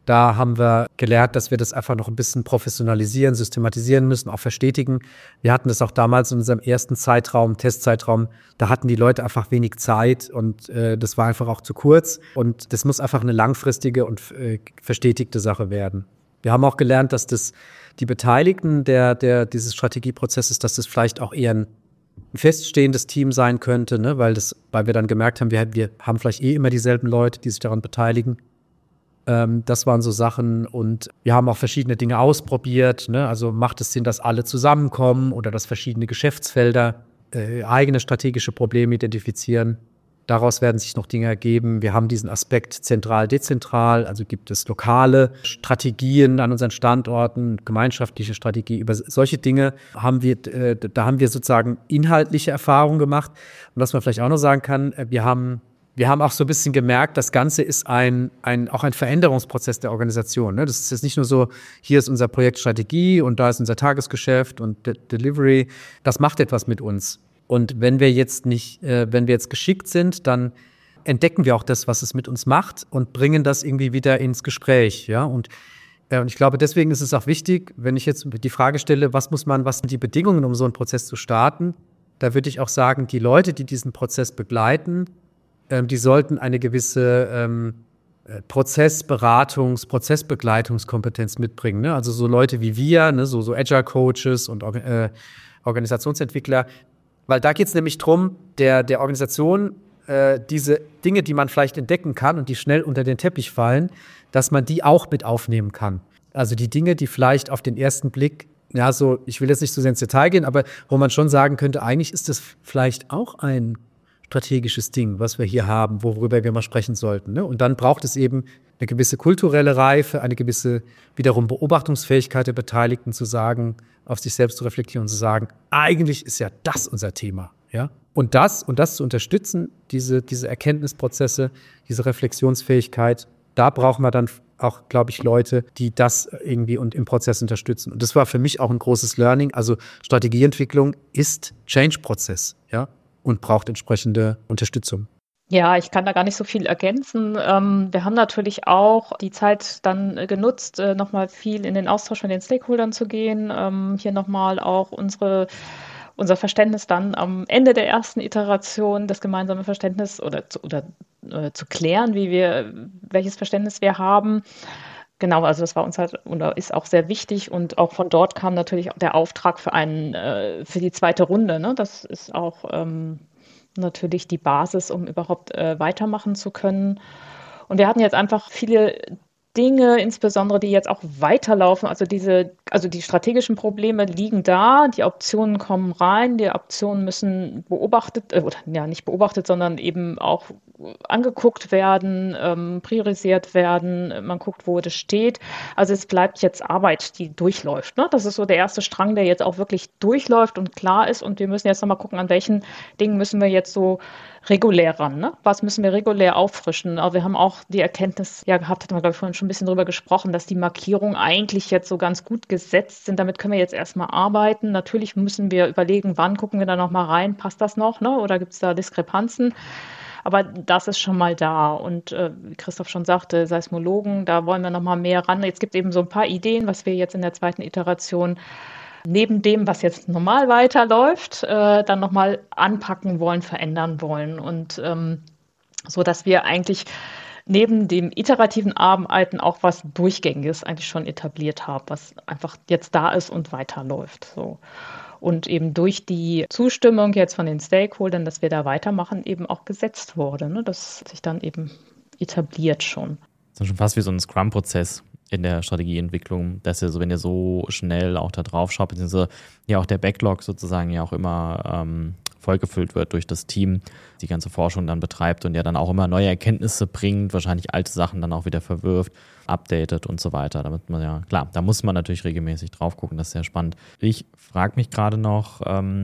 Da haben wir gelernt, dass wir das einfach noch ein bisschen professionalisieren, systematisieren müssen, auch verstetigen. Wir hatten das auch damals in unserem ersten Testzeitraum, da hatten die Leute einfach wenig Zeit und das war einfach auch zu kurz. Und das muss einfach eine langfristige und verstetigte Sache werden. Wir haben auch gelernt, dass die Beteiligten dieses Strategieprozesses, dass das vielleicht auch eher ein feststehendes Team sein könnte, ne? Weil wir dann gemerkt haben, wir haben vielleicht immer dieselben Leute, die sich daran beteiligen. Das waren so Sachen und wir haben auch verschiedene Dinge ausprobiert, ne? Also macht es Sinn, dass alle zusammenkommen oder dass verschiedene Geschäftsfelder eigene strategische Probleme identifizieren. Daraus werden sich noch Dinge ergeben. Wir haben diesen Aspekt zentral-dezentral, also gibt es lokale Strategien an unseren Standorten, gemeinschaftliche Strategie. Über solche Dinge da haben wir sozusagen inhaltliche Erfahrungen gemacht. Und was man vielleicht auch noch sagen kann, wir haben auch so ein bisschen gemerkt, das Ganze ist auch ein Veränderungsprozess der Organisation. Ne? Das ist jetzt nicht nur so, hier ist unser Projekt Strategie und da ist unser Tagesgeschäft und Delivery. Das macht etwas mit uns. Und wenn wir jetzt geschickt sind, dann entdecken wir auch das, was es mit uns macht und bringen das irgendwie wieder ins Gespräch. Ja? Und ich glaube, deswegen ist es auch wichtig, wenn ich jetzt die Frage stelle, was sind die Bedingungen, um so einen Prozess zu starten? Da würde ich auch sagen, die Leute, die diesen Prozess begleiten, die sollten eine gewisse Prozessbegleitungskompetenz mitbringen. Ne? Also so Leute wie wir, ne? so Agile Coaches und Organisationsentwickler. Weil da geht es nämlich drum, der Organisation diese Dinge, die man vielleicht entdecken kann und die schnell unter den Teppich fallen, dass man die auch mit aufnehmen kann. Also die Dinge, die vielleicht auf den ersten Blick, ja, so, ich will jetzt nicht so sehr ins Detail gehen, aber wo man schon sagen könnte, eigentlich ist das vielleicht auch ein strategisches Ding, was wir hier haben, worüber wir mal sprechen sollten. Ne? Und dann braucht es eben eine gewisse kulturelle Reife, eine gewisse wiederum Beobachtungsfähigkeit der Beteiligten zu sagen, auf sich selbst zu reflektieren und zu sagen, eigentlich ist ja das unser Thema. Ja? Und das zu unterstützen, diese Erkenntnisprozesse, diese Reflexionsfähigkeit, da brauchen wir dann auch, glaube ich, Leute, die das irgendwie und im Prozess unterstützen. Und das war für mich auch ein großes Learning. Also Strategieentwicklung ist Change-Prozess, ja, und braucht entsprechende Unterstützung. Ja, ich kann da gar nicht so viel ergänzen. Wir haben natürlich auch die Zeit dann genutzt, nochmal viel in den Austausch mit den Stakeholdern zu gehen, hier nochmal auch unser Verständnis dann am Ende der ersten Iteration, das gemeinsame Verständnis zu klären, welches Verständnis wir haben. Genau, also das war uns halt oder ist auch sehr wichtig und auch von dort kam natürlich auch der Auftrag für die zweite Runde. Ne? Das ist auch natürlich die Basis, um überhaupt weitermachen zu können. Und wir hatten jetzt einfach viele Dinge, insbesondere die jetzt auch weiterlaufen. Also die strategischen Probleme liegen da, die Optionen kommen rein, die Optionen müssen nicht beobachtet, sondern eben auch angeguckt werden, priorisiert werden. Man guckt, wo das steht. Also es bleibt jetzt Arbeit, die durchläuft. Ne? Das ist so der erste Strang, der jetzt auch wirklich durchläuft und klar ist. Und wir müssen jetzt nochmal gucken, an welchen Dingen müssen wir jetzt so regulär ran. Ne? Was müssen wir regulär auffrischen? Aber wir haben auch die Erkenntnis gehabt, hatten wir, glaube ich, vorhin schon ein bisschen drüber gesprochen, dass die Markierungen eigentlich jetzt so ganz gut gesetzt sind. Damit können wir jetzt erstmal arbeiten. Natürlich müssen wir überlegen, wann gucken wir da nochmal rein? Passt das noch? Ne? Oder gibt es da Diskrepanzen? Aber das ist schon mal da. Und wie Christoph schon sagte, Seismologen, da wollen wir noch mal mehr ran. Jetzt gibt es eben so ein paar Ideen, was wir jetzt in der zweiten Iteration neben dem, was jetzt normal weiterläuft, dann noch mal anpacken wollen, verändern wollen. Und so, dass wir eigentlich neben dem iterativen Arbeiten auch was Durchgängiges eigentlich schon etabliert haben, was einfach jetzt da ist und weiterläuft. So. Und eben durch die Zustimmung jetzt von den Stakeholdern, dass wir da weitermachen, eben auch gesetzt wurde. Ne? Das sich dann eben etabliert schon. Das ist schon fast wie so ein Scrum-Prozess in der Strategieentwicklung, dass ihr so, wenn ihr so schnell auch da drauf schaut, beziehungsweise ja auch der Backlog sozusagen ja auch immer vollgefüllt wird durch das Team, die ganze Forschung dann betreibt und ja dann auch immer neue Erkenntnisse bringt, wahrscheinlich alte Sachen dann auch wieder verwirft, updatet und so weiter. Damit man ja, klar, da muss man natürlich regelmäßig drauf gucken, das ist sehr spannend. Ich frage mich gerade noch,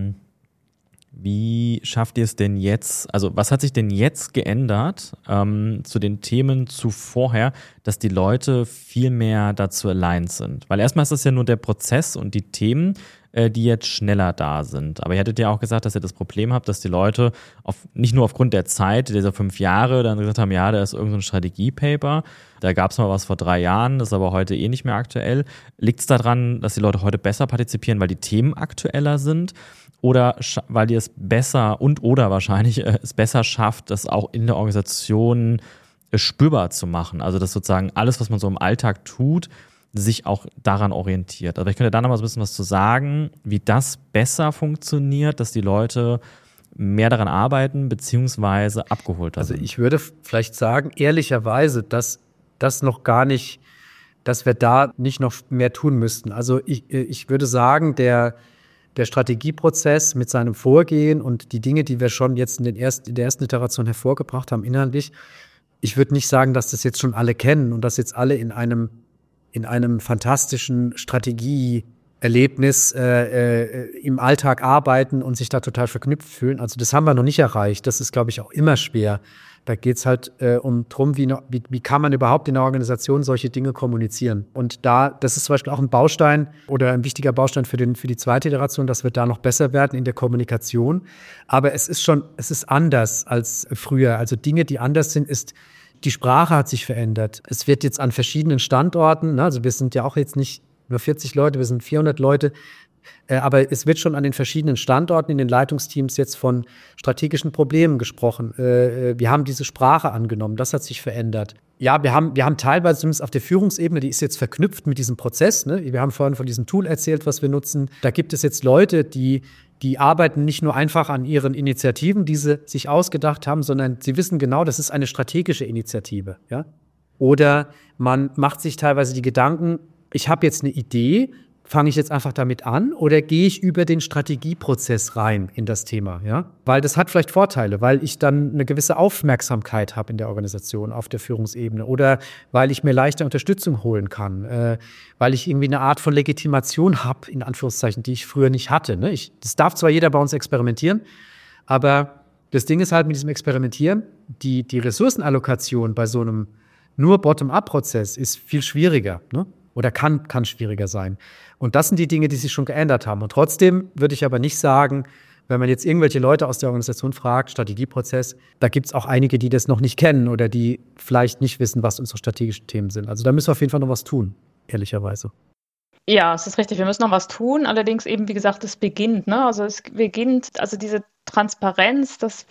wie schafft ihr es denn jetzt, also was hat sich denn jetzt geändert zu den Themen zuvorher, dass die Leute viel mehr dazu aligned sind? Weil erstmal ist das ja nur der Prozess und die Themen, die jetzt schneller da sind. Aber ihr hattet ja auch gesagt, dass ihr das Problem habt, dass die Leute nicht nur aufgrund der Zeit, dieser 5 Jahre, dann gesagt haben, ja, da ist irgendein Strategiepaper, da gab es mal was vor 3 Jahren, das ist aber heute eh nicht mehr aktuell. Liegt es daran, dass die Leute heute besser partizipieren, weil die Themen aktueller sind? Oder weil ihr es besser oder wahrscheinlich es besser schafft, das auch in der Organisation spürbar zu machen? Also dass sozusagen alles, was man so im Alltag tut, sich auch daran orientiert. Aber ich könnte da noch mal so ein bisschen was zu sagen, wie das besser funktioniert, dass die Leute mehr daran arbeiten, beziehungsweise abgeholter sind. Also ich würde vielleicht sagen, ehrlicherweise, dass das noch gar nicht, dass wir da nicht noch mehr tun müssten. Also ich würde sagen, der Strategieprozess mit seinem Vorgehen und die Dinge, die wir schon jetzt in der ersten Iteration hervorgebracht haben, inhaltlich, ich würde nicht sagen, dass das jetzt schon alle kennen und dass jetzt alle in einem fantastischen Strategieerlebnis im Alltag arbeiten und sich da total verknüpft fühlen. Also das haben wir noch nicht erreicht. Das ist, glaube ich, auch immer schwer. Da geht es halt drum, wie kann man überhaupt in der Organisation solche Dinge kommunizieren. Und das ist zum Beispiel auch ein Baustein oder ein wichtiger Baustein für die zweite Iteration, dass wir da noch besser werden in der Kommunikation. Aber es ist anders als früher. Also Dinge, die anders sind, die Sprache hat sich verändert. Es wird jetzt an verschiedenen Standorten, also wir sind ja auch jetzt nicht nur 40 Leute, wir sind 400 Leute, aber es wird schon an den verschiedenen Standorten in den Leitungsteams jetzt von strategischen Problemen gesprochen. Wir haben diese Sprache angenommen, das hat sich verändert. Ja, wir haben teilweise, zumindest auf der Führungsebene, die ist jetzt verknüpft mit diesem Prozess. Ne? Wir haben vorhin von diesem Tool erzählt, was wir nutzen. Da gibt es jetzt Leute, die arbeiten nicht nur einfach an ihren Initiativen, die sie sich ausgedacht haben, sondern sie wissen genau, das ist eine strategische Initiative. Ja? Oder man macht sich teilweise die Gedanken, ich habe jetzt eine Idee, fange ich jetzt einfach damit an oder gehe ich über den Strategieprozess rein in das Thema? Ja? Weil das hat vielleicht Vorteile, weil ich dann eine gewisse Aufmerksamkeit habe in der Organisation, auf der Führungsebene oder weil ich mir leichter Unterstützung holen kann, weil ich irgendwie eine Art von Legitimation habe, in Anführungszeichen, die ich früher nicht hatte. Ne? Das darf zwar jeder bei uns experimentieren, aber das Ding ist halt mit diesem Experimentieren, die Ressourcenallokation bei so einem nur Bottom-up-Prozess ist viel schwieriger, ne? Oder kann schwieriger sein. Und das sind die Dinge, die sich schon geändert haben. Und trotzdem würde ich aber nicht sagen, wenn man jetzt irgendwelche Leute aus der Organisation fragt, Strategieprozess, da gibt es auch einige, die das noch nicht kennen oder die vielleicht nicht wissen, was unsere strategischen Themen sind. Also da müssen wir auf jeden Fall noch was tun, ehrlicherweise. Ja, es ist richtig. Wir müssen noch was tun. Allerdings eben, wie gesagt, es beginnt. Ne? Also diese Transparenz, dass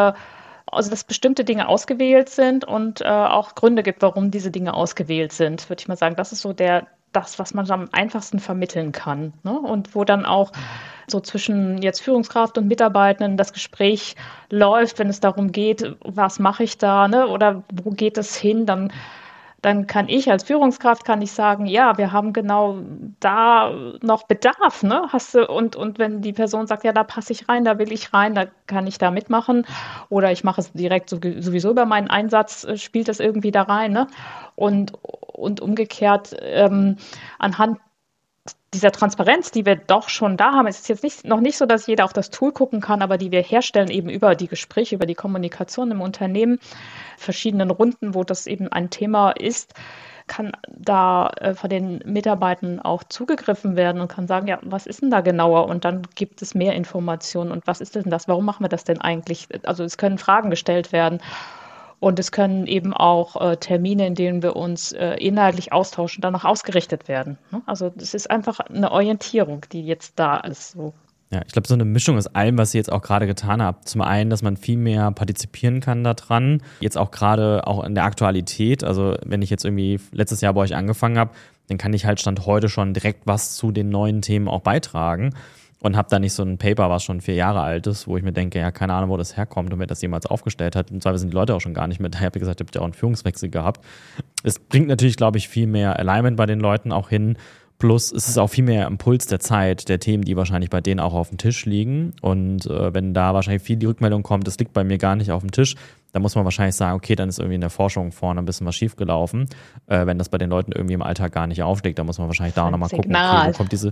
bestimmte Dinge ausgewählt sind und auch Gründe gibt, warum diese Dinge ausgewählt sind, würde ich mal sagen. Das ist so das, was man am einfachsten vermitteln kann. Ne? Und wo dann auch so zwischen jetzt Führungskraft und Mitarbeitenden das Gespräch läuft, wenn es darum geht, was mache ich da, ne? Oder wo geht es hin, dann kann ich als Führungskraft sagen, ja, wir haben genau da noch Bedarf, ne? Und wenn die Person sagt, ja, da passe ich rein, da will ich rein, da kann ich da mitmachen oder ich mache es direkt sowieso über meinen Einsatz, spielt das irgendwie da rein, ne? Und umgekehrt anhand dieser Transparenz, die wir doch schon da haben, es ist jetzt noch nicht so, dass jeder auf das Tool gucken kann, aber die wir herstellen eben über die Gespräche, über die Kommunikation im Unternehmen, verschiedenen Runden, wo das eben ein Thema ist, kann da von den Mitarbeitern auch zugegriffen werden und kann sagen, ja, was ist denn da genauer? Und dann gibt es mehr Informationen. Und was ist denn das? Warum machen wir das denn eigentlich? Also es können Fragen gestellt werden. Und es können eben auch Termine, in denen wir uns inhaltlich austauschen, danach ausgerichtet werden. Ne? Also es ist einfach eine Orientierung, die jetzt da ist. So. Ja, ich glaube, so eine Mischung aus allem, was ihr jetzt auch gerade getan habt. Zum einen, dass man viel mehr partizipieren kann daran. Jetzt auch gerade auch in der Aktualität. Also wenn ich jetzt irgendwie letztes Jahr bei euch angefangen habe, dann kann ich halt Stand heute schon direkt was zu den neuen Themen auch beitragen. Und habe da nicht so ein Paper, was schon 4 Jahre alt ist, wo ich mir denke, ja, keine Ahnung, wo das herkommt und wer das jemals aufgestellt hat. Und zwar sind die Leute auch schon gar nicht mehr da. Ich habe gesagt, ihr habt ja auch einen Führungswechsel gehabt. Es bringt natürlich, glaube ich, viel mehr Alignment bei den Leuten auch hin. Plus es ist auch viel mehr Impuls der Zeit, der Themen, die wahrscheinlich bei denen auch auf dem Tisch liegen. Und wenn da wahrscheinlich viel die Rückmeldung kommt, das liegt bei mir gar nicht auf dem Tisch, dann muss man wahrscheinlich sagen, okay, dann ist irgendwie in der Forschung vorne ein bisschen was schiefgelaufen. Wenn das bei den Leuten irgendwie im Alltag gar nicht aufschlägt, dann muss man wahrscheinlich da auch nochmal gucken, okay, wo kommt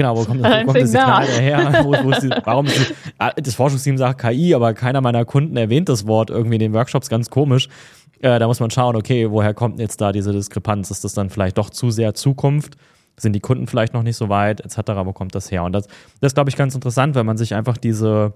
das Signal daher? Das Forschungsteam sagt KI, aber keiner meiner Kunden erwähnt das Wort irgendwie in den Workshops, ganz komisch. Da muss man schauen, okay, woher kommt jetzt da diese Diskrepanz? Ist das dann vielleicht doch zu sehr Zukunft? sind die Kunden vielleicht noch nicht so weit, etc., wo kommt das her? Und das ist, glaube ich, ganz interessant, wenn man sich einfach diese,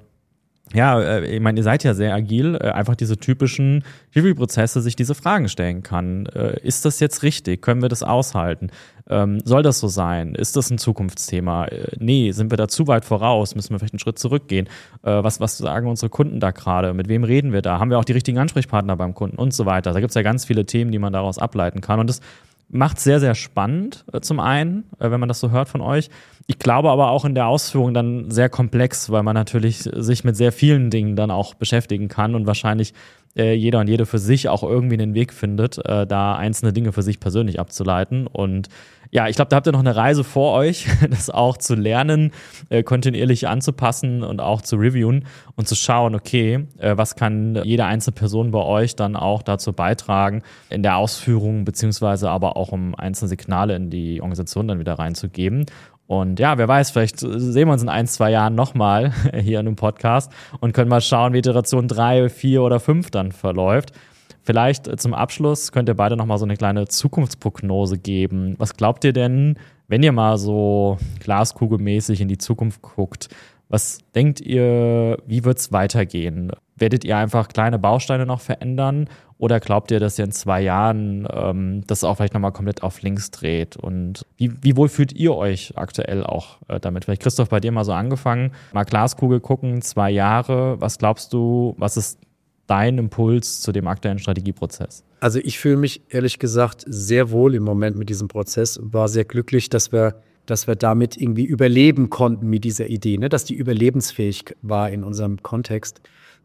ja, ich meine, ihr seid ja sehr agil, einfach diese typischen Review-Prozesse sich diese Fragen stellen kann. Ist das jetzt richtig? Können wir das aushalten? Soll das so sein? Ist das ein Zukunftsthema? Nee, sind wir da zu weit voraus? Müssen wir vielleicht einen Schritt zurückgehen? Was sagen unsere Kunden da gerade? Mit wem reden wir da? Haben wir auch die richtigen Ansprechpartner beim Kunden und so weiter? Da gibt es ja ganz viele Themen, die man daraus ableiten kann. Und das macht sehr, sehr spannend, zum einen, wenn man das so hört von euch. Ich glaube aber auch in der Ausführung dann sehr komplex, weil man natürlich sich mit sehr vielen Dingen dann auch beschäftigen kann und wahrscheinlich jeder und jede für sich auch irgendwie einen Weg findet, da einzelne Dinge für sich persönlich abzuleiten. Und ja, ich glaube, da habt ihr noch eine Reise vor euch, das auch zu lernen, kontinuierlich anzupassen und auch zu reviewen und zu schauen, okay, was kann jede einzelne Person bei euch dann auch dazu beitragen, in der Ausführung beziehungsweise aber auch um einzelne Signale in die Organisation dann wieder reinzugeben. Und ja, wer weiß, vielleicht sehen wir uns in 1-2 Jahren nochmal hier in einem Podcast und können mal schauen, wie Iteration 3, 4 oder 5 dann verläuft. Vielleicht zum Abschluss könnt ihr beide nochmal so eine kleine Zukunftsprognose geben. Was glaubt ihr denn, wenn ihr mal so glaskugelmäßig in die Zukunft guckt? Was denkt ihr, wie wird es weitergehen? Werdet ihr einfach kleine Bausteine noch verändern? Oder glaubt ihr, dass ihr in 2 Jahren das auch vielleicht nochmal komplett auf links dreht? Und wie wohl fühlt ihr euch aktuell auch damit? Vielleicht, Christoph, bei dir mal so angefangen. Mal Glaskugel gucken, 2 Jahre. Was glaubst du, was ist dein Impuls zu dem aktuellen Strategieprozess? Also ich fühle mich ehrlich gesagt sehr wohl im Moment mit diesem Prozess und war sehr glücklich, dass wir damit irgendwie überleben konnten mit dieser Idee, ne? Dass die überlebensfähig war in unserem Kontext.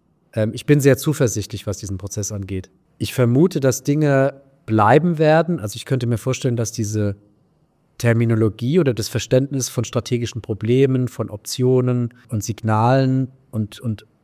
Ich bin sehr zuversichtlich, was diesen Prozess angeht. Ich vermute, dass Dinge bleiben werden. Also ich könnte mir vorstellen, dass diese Terminologie oder das Verständnis von strategischen Problemen, von Optionen und Signalen und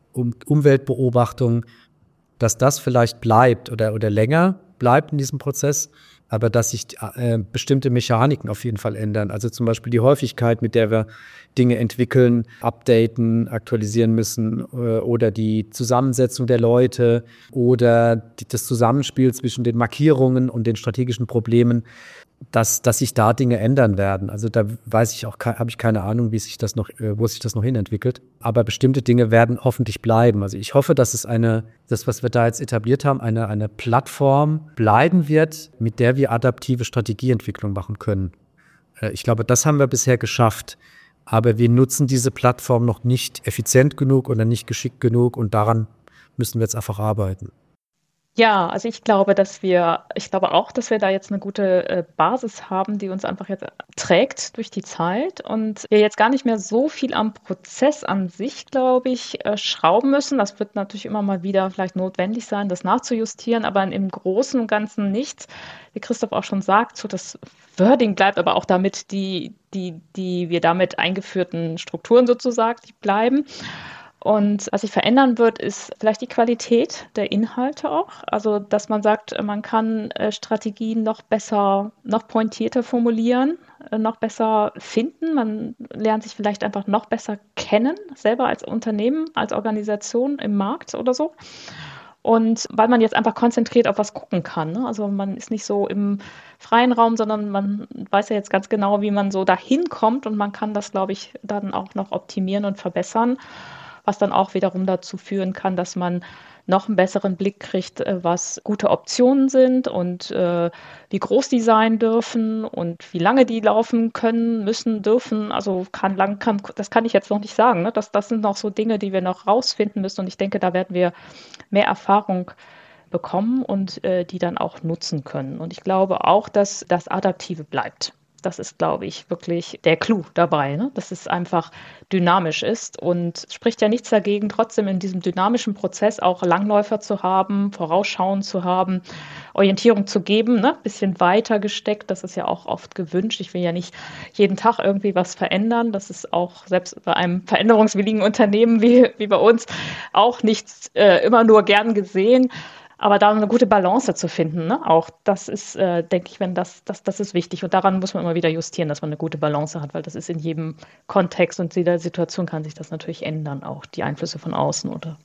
Umweltbeobachtung, dass das vielleicht bleibt oder länger bleibt in diesem Prozess, aber dass sich bestimmte Mechaniken auf jeden Fall ändern. Also zum Beispiel die Häufigkeit, mit der wir Dinge entwickeln, updaten, aktualisieren müssen oder die Zusammensetzung der Leute oder das Zusammenspiel zwischen den Markierungen und den strategischen Problemen, dass sich da Dinge ändern werden. Also da weiß ich auch, habe ich keine Ahnung, wo sich das noch hinentwickelt. Aber bestimmte Dinge werden hoffentlich bleiben. Also ich hoffe, dass das, was wir da jetzt etabliert haben, eine Plattform bleiben wird, mit der wir adaptive Strategieentwicklung machen können. Ich glaube, das haben wir bisher geschafft. Aber wir nutzen diese Plattform noch nicht effizient genug oder nicht geschickt genug und daran müssen wir jetzt einfach arbeiten. Ja, also ich glaube auch, dass wir da jetzt eine gute Basis haben, die uns einfach jetzt trägt durch die Zeit und wir jetzt gar nicht mehr so viel am Prozess an sich, glaube ich, schrauben müssen. Das wird natürlich immer mal wieder vielleicht notwendig sein, das nachzujustieren, aber im Großen und Ganzen nichts. Wie Christoph auch schon sagt, so das Wording bleibt, aber auch damit die wir damit eingeführten Strukturen sozusagen, die bleiben. Und was sich verändern wird, ist vielleicht die Qualität der Inhalte auch. Also, dass man sagt, man kann Strategien noch besser, noch pointierter formulieren, noch besser finden. Man lernt sich vielleicht einfach noch besser kennen, selber als Unternehmen, als Organisation im Markt oder so. Und weil man jetzt einfach konzentriert auf was gucken kann. Ne? Also man ist nicht so im freien Raum, sondern man weiß ja jetzt ganz genau, wie man so dahin kommt. Und man kann das, glaube ich, dann auch noch optimieren und verbessern, was dann auch wiederum dazu führen kann, dass man noch einen besseren Blick kriegt, was gute Optionen sind und wie groß die sein dürfen und wie lange die laufen können, müssen, dürfen. Also das kann ich jetzt noch nicht sagen. Ne? Das sind noch so Dinge, die wir noch rausfinden müssen. Und ich denke, da werden wir mehr Erfahrung bekommen und die dann auch nutzen können. Und ich glaube auch, dass das Adaptive bleibt. Das ist, glaube ich, wirklich der Clou dabei, ne? Dass es einfach dynamisch ist und es spricht ja nichts dagegen, trotzdem in diesem dynamischen Prozess auch Langläufer zu haben, Vorausschauen zu haben, Orientierung zu geben, ne? Bisschen weiter gesteckt, das ist ja auch oft gewünscht. Ich will ja nicht jeden Tag irgendwie was verändern. Das ist auch selbst bei einem veränderungswilligen Unternehmen wie bei uns auch nicht immer nur gern gesehen. Aber da eine gute Balance zu finden, ne? Auch das ist, denke ich, das ist wichtig. Und daran muss man immer wieder justieren, dass man eine gute Balance hat, weil das ist in jedem Kontext und jeder Situation kann sich das natürlich ändern, auch die Einflüsse von außen, oder?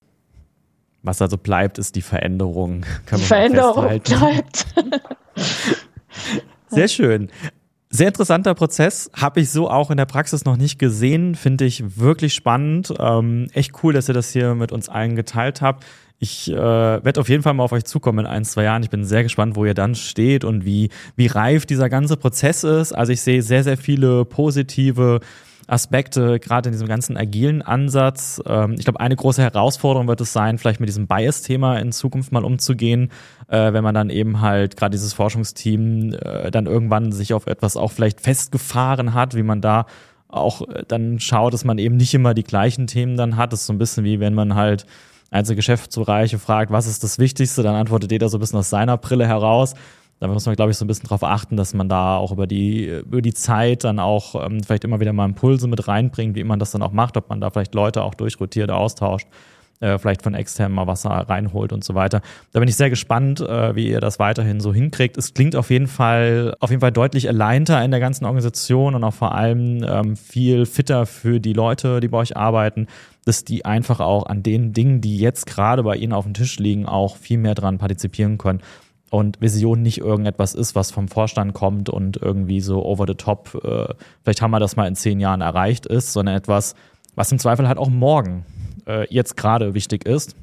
Was also bleibt, ist die Veränderung. Die Veränderung bleibt. Sehr schön. Sehr interessanter Prozess, habe ich so auch in der Praxis noch nicht gesehen, finde ich wirklich spannend. Echt cool, dass ihr das hier mit uns allen geteilt habt. Ich werde auf jeden Fall mal auf euch zukommen in 1-2 Jahren. Ich bin sehr gespannt, wo ihr dann steht und wie reif dieser ganze Prozess ist. Also ich sehe sehr, sehr viele positive Aspekte, gerade in diesem ganzen agilen Ansatz. Ich glaube, eine große Herausforderung wird es sein, vielleicht mit diesem Bias-Thema in Zukunft mal umzugehen, wenn man dann eben halt gerade dieses Forschungsteam dann irgendwann sich auf etwas auch vielleicht festgefahren hat, wie man da auch dann schaut, dass man eben nicht immer die gleichen Themen dann hat. Das ist so ein bisschen wie, wenn man halt einzelne Geschäftsbereiche fragt, was ist das Wichtigste, dann antwortet jeder so ein bisschen aus seiner Brille heraus. Da muss man, glaube ich, so ein bisschen drauf achten, dass man da auch über die Zeit dann auch vielleicht immer wieder mal Impulse mit reinbringt, wie man das dann auch macht, ob man da vielleicht Leute auch durchrotiert, austauscht, vielleicht von extern mal was reinholt und so weiter. Da bin ich sehr gespannt, wie ihr das weiterhin so hinkriegt. Es klingt auf jeden Fall deutlich alignter in der ganzen Organisation und auch vor allem viel fitter für die Leute, die bei euch arbeiten, dass die einfach auch an den Dingen, die jetzt gerade bei ihnen auf dem Tisch liegen, auch viel mehr dran partizipieren können. Und Vision nicht irgendetwas ist, was vom Vorstand kommt und irgendwie so over the top, vielleicht haben wir das mal in 10 Jahren erreicht ist, sondern etwas, was im Zweifel halt auch morgen jetzt gerade wichtig ist,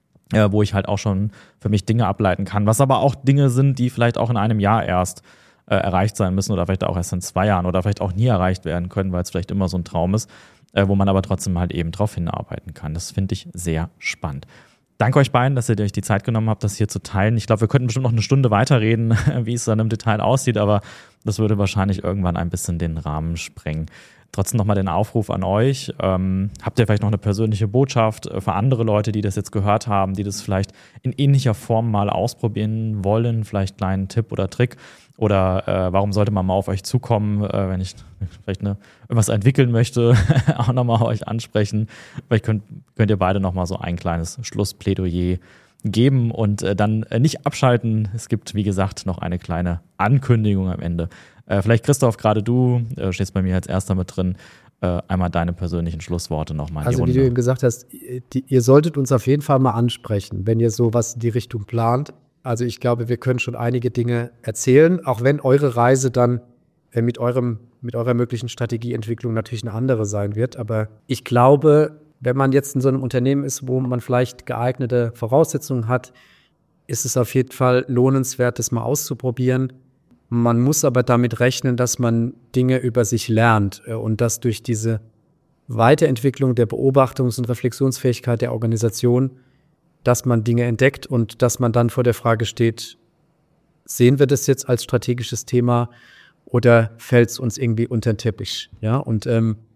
wo ich halt auch schon für mich Dinge ableiten kann, was aber auch Dinge sind, die vielleicht auch in einem Jahr erst erreicht sein müssen oder vielleicht auch erst in 2 Jahren oder vielleicht auch nie erreicht werden können, weil es vielleicht immer so ein Traum ist, wo man aber trotzdem halt eben drauf hinarbeiten kann. Das finde ich sehr spannend. Danke euch beiden, dass ihr euch die Zeit genommen habt, das hier zu teilen. Ich glaube, wir könnten bestimmt noch eine Stunde weiterreden, wie es dann im Detail aussieht, aber das würde wahrscheinlich irgendwann ein bisschen den Rahmen sprengen. Trotzdem nochmal den Aufruf an euch. Habt ihr vielleicht noch eine persönliche Botschaft für andere Leute, die das jetzt gehört haben, die das vielleicht in ähnlicher Form mal ausprobieren wollen? Vielleicht einen kleinen Tipp oder Trick? Oder warum sollte man mal auf euch zukommen, wenn ich vielleicht irgendwas entwickeln möchte, auch nochmal euch ansprechen. Vielleicht könnt ihr beide nochmal so ein kleines Schlussplädoyer geben und dann nicht abschalten. Es gibt, wie gesagt, noch eine kleine Ankündigung am Ende. Vielleicht, Christoph, gerade du stehst bei mir als Erster mit drin. Einmal deine persönlichen Schlussworte nochmal. Also wie du eben gesagt hast, ihr solltet uns auf jeden Fall mal ansprechen, wenn ihr sowas in die Richtung plant. Also ich glaube, wir können schon einige Dinge erzählen, auch wenn eure Reise dann mit eurer möglichen Strategieentwicklung natürlich eine andere sein wird. Aber ich glaube, wenn man jetzt in so einem Unternehmen ist, wo man vielleicht geeignete Voraussetzungen hat, ist es auf jeden Fall lohnenswert, das mal auszuprobieren. Man muss aber damit rechnen, dass man Dinge über sich lernt und dass durch diese Weiterentwicklung der Beobachtungs- und Reflexionsfähigkeit der Organisation, dass man Dinge entdeckt und dass man dann vor der Frage steht, sehen wir das jetzt als strategisches Thema oder fällt es uns irgendwie unter den Teppich? Ja, und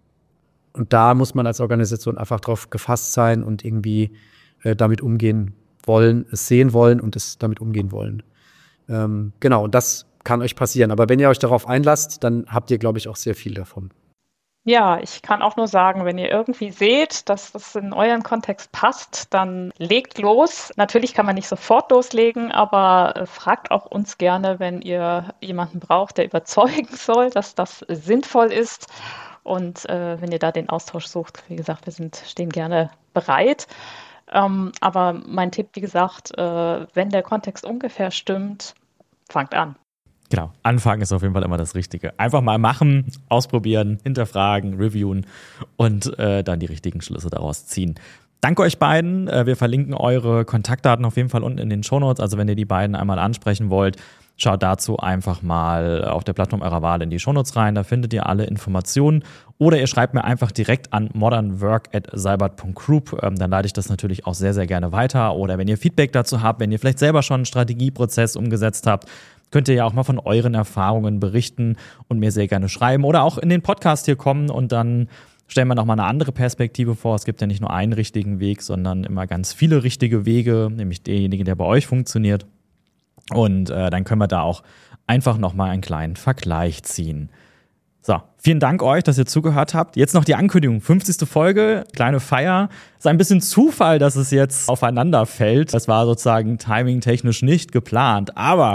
da muss man als Organisation einfach drauf gefasst sein und irgendwie damit umgehen wollen, es sehen wollen und es damit umgehen wollen. Genau, und das kann euch passieren. Aber wenn ihr euch darauf einlasst, dann habt ihr, glaube ich, auch sehr viel davon. Ja, ich kann auch nur sagen, wenn ihr irgendwie seht, dass das in euren Kontext passt, dann legt los. Natürlich kann man nicht sofort loslegen, aber fragt auch uns gerne, wenn ihr jemanden braucht, der überzeugen soll, dass das sinnvoll ist. Und wenn ihr da den Austausch sucht, wie gesagt, wir stehen gerne bereit. Aber mein Tipp, wie gesagt, wenn der Kontext ungefähr stimmt, fangt an. Genau, anfangen ist auf jeden Fall immer das Richtige. Einfach mal machen, ausprobieren, hinterfragen, reviewen und dann die richtigen Schlüsse daraus ziehen. Danke euch beiden. Wir verlinken eure Kontaktdaten auf jeden Fall unten in den Shownotes. Also wenn ihr die beiden einmal ansprechen wollt, schaut dazu einfach mal auf der Plattform eurer Wahl in die Shownotes rein. Da findet ihr alle Informationen. Oder ihr schreibt mir einfach direkt an modernwork@seibert.group. Dann leite ich das natürlich auch sehr, sehr gerne weiter. Oder wenn ihr Feedback dazu habt, wenn ihr vielleicht selber schon einen Strategieprozess umgesetzt habt, könnt ihr ja auch mal von euren Erfahrungen berichten und mir sehr gerne schreiben. Oder auch in den Podcast hier kommen und dann stellen wir nochmal eine andere Perspektive vor. Es gibt ja nicht nur einen richtigen Weg, sondern immer ganz viele richtige Wege, nämlich derjenige, der bei euch funktioniert. Und dann können wir da auch einfach nochmal einen kleinen Vergleich ziehen. So, vielen Dank euch, dass ihr zugehört habt. Jetzt noch die Ankündigung, 50. Folge, kleine Feier. Ist ein bisschen Zufall, dass es jetzt aufeinander fällt. Das war sozusagen timingtechnisch nicht geplant, aber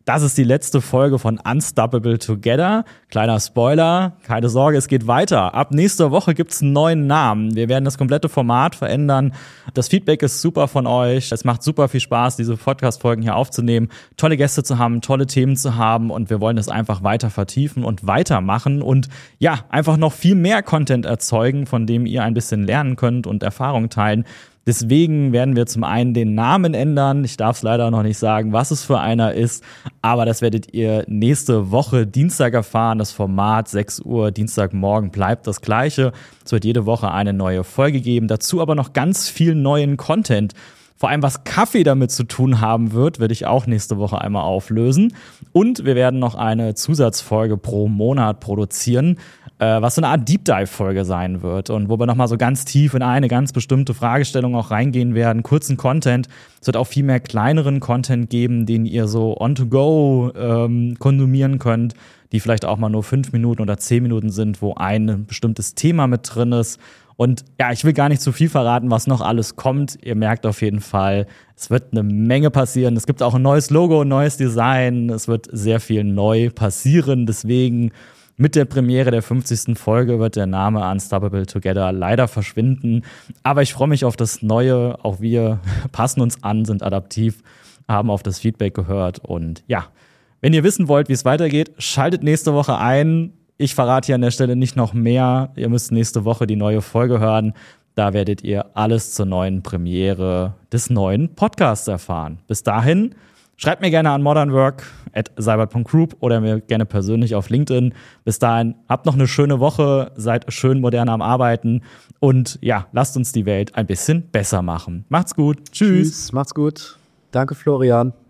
Das ist die letzte Folge von Unstoppable Together. Kleiner Spoiler, keine Sorge, es geht weiter. Ab nächster Woche gibt's einen neuen Namen. Wir werden das komplette Format verändern. Das Feedback ist super von euch. Es macht super viel Spaß, diese Podcast-Folgen hier aufzunehmen, tolle Gäste zu haben, tolle Themen zu haben und wir wollen das einfach weiter vertiefen und weitermachen und ja, einfach noch viel mehr Content erzeugen, von dem ihr ein bisschen lernen könnt und Erfahrungen teilen. Deswegen werden wir zum einen den Namen ändern. Ich darf es leider noch nicht sagen, was es für einer ist, aber das werdet ihr nächste Woche Dienstag erfahren. Das Format 6 Uhr Dienstagmorgen bleibt das gleiche. Es wird jede Woche eine neue Folge geben. Dazu aber noch ganz viel neuen Content. Vor allem, was Kaffee damit zu tun haben wird, werde ich auch nächste Woche einmal auflösen. Und wir werden noch eine Zusatzfolge pro Monat produzieren, was so eine Art Deep Dive-Folge sein wird und wo wir nochmal so ganz tief in eine ganz bestimmte Fragestellung auch reingehen werden, kurzen Content. Es wird auch viel mehr kleineren Content geben, den ihr so on to go konsumieren könnt, die vielleicht auch mal nur 5 Minuten oder 10 Minuten sind, wo ein bestimmtes Thema mit drin ist. Und ja, ich will gar nicht zu viel verraten, was noch alles kommt. Ihr merkt auf jeden Fall, es wird eine Menge passieren. Es gibt auch ein neues Logo, ein neues Design. Es wird sehr viel neu passieren. Deswegen mit der Premiere der 50. Folge wird der Name Unstoppable Together leider verschwinden. Aber ich freue mich auf das Neue. Auch wir passen uns an, sind adaptiv, haben auf das Feedback gehört. Und ja, wenn ihr wissen wollt, wie es weitergeht, schaltet nächste Woche ein. Ich verrate hier an der Stelle nicht noch mehr. Ihr müsst nächste Woche die neue Folge hören. Da werdet ihr alles zur neuen Premiere des neuen Podcasts erfahren. Bis dahin, schreibt mir gerne an modernwork@seibert.group oder mir gerne persönlich auf LinkedIn. Bis dahin, habt noch eine schöne Woche, seid schön modern am Arbeiten und ja, lasst uns die Welt ein bisschen besser machen. Macht's gut. Tschüss. Macht's gut. Danke, Florian.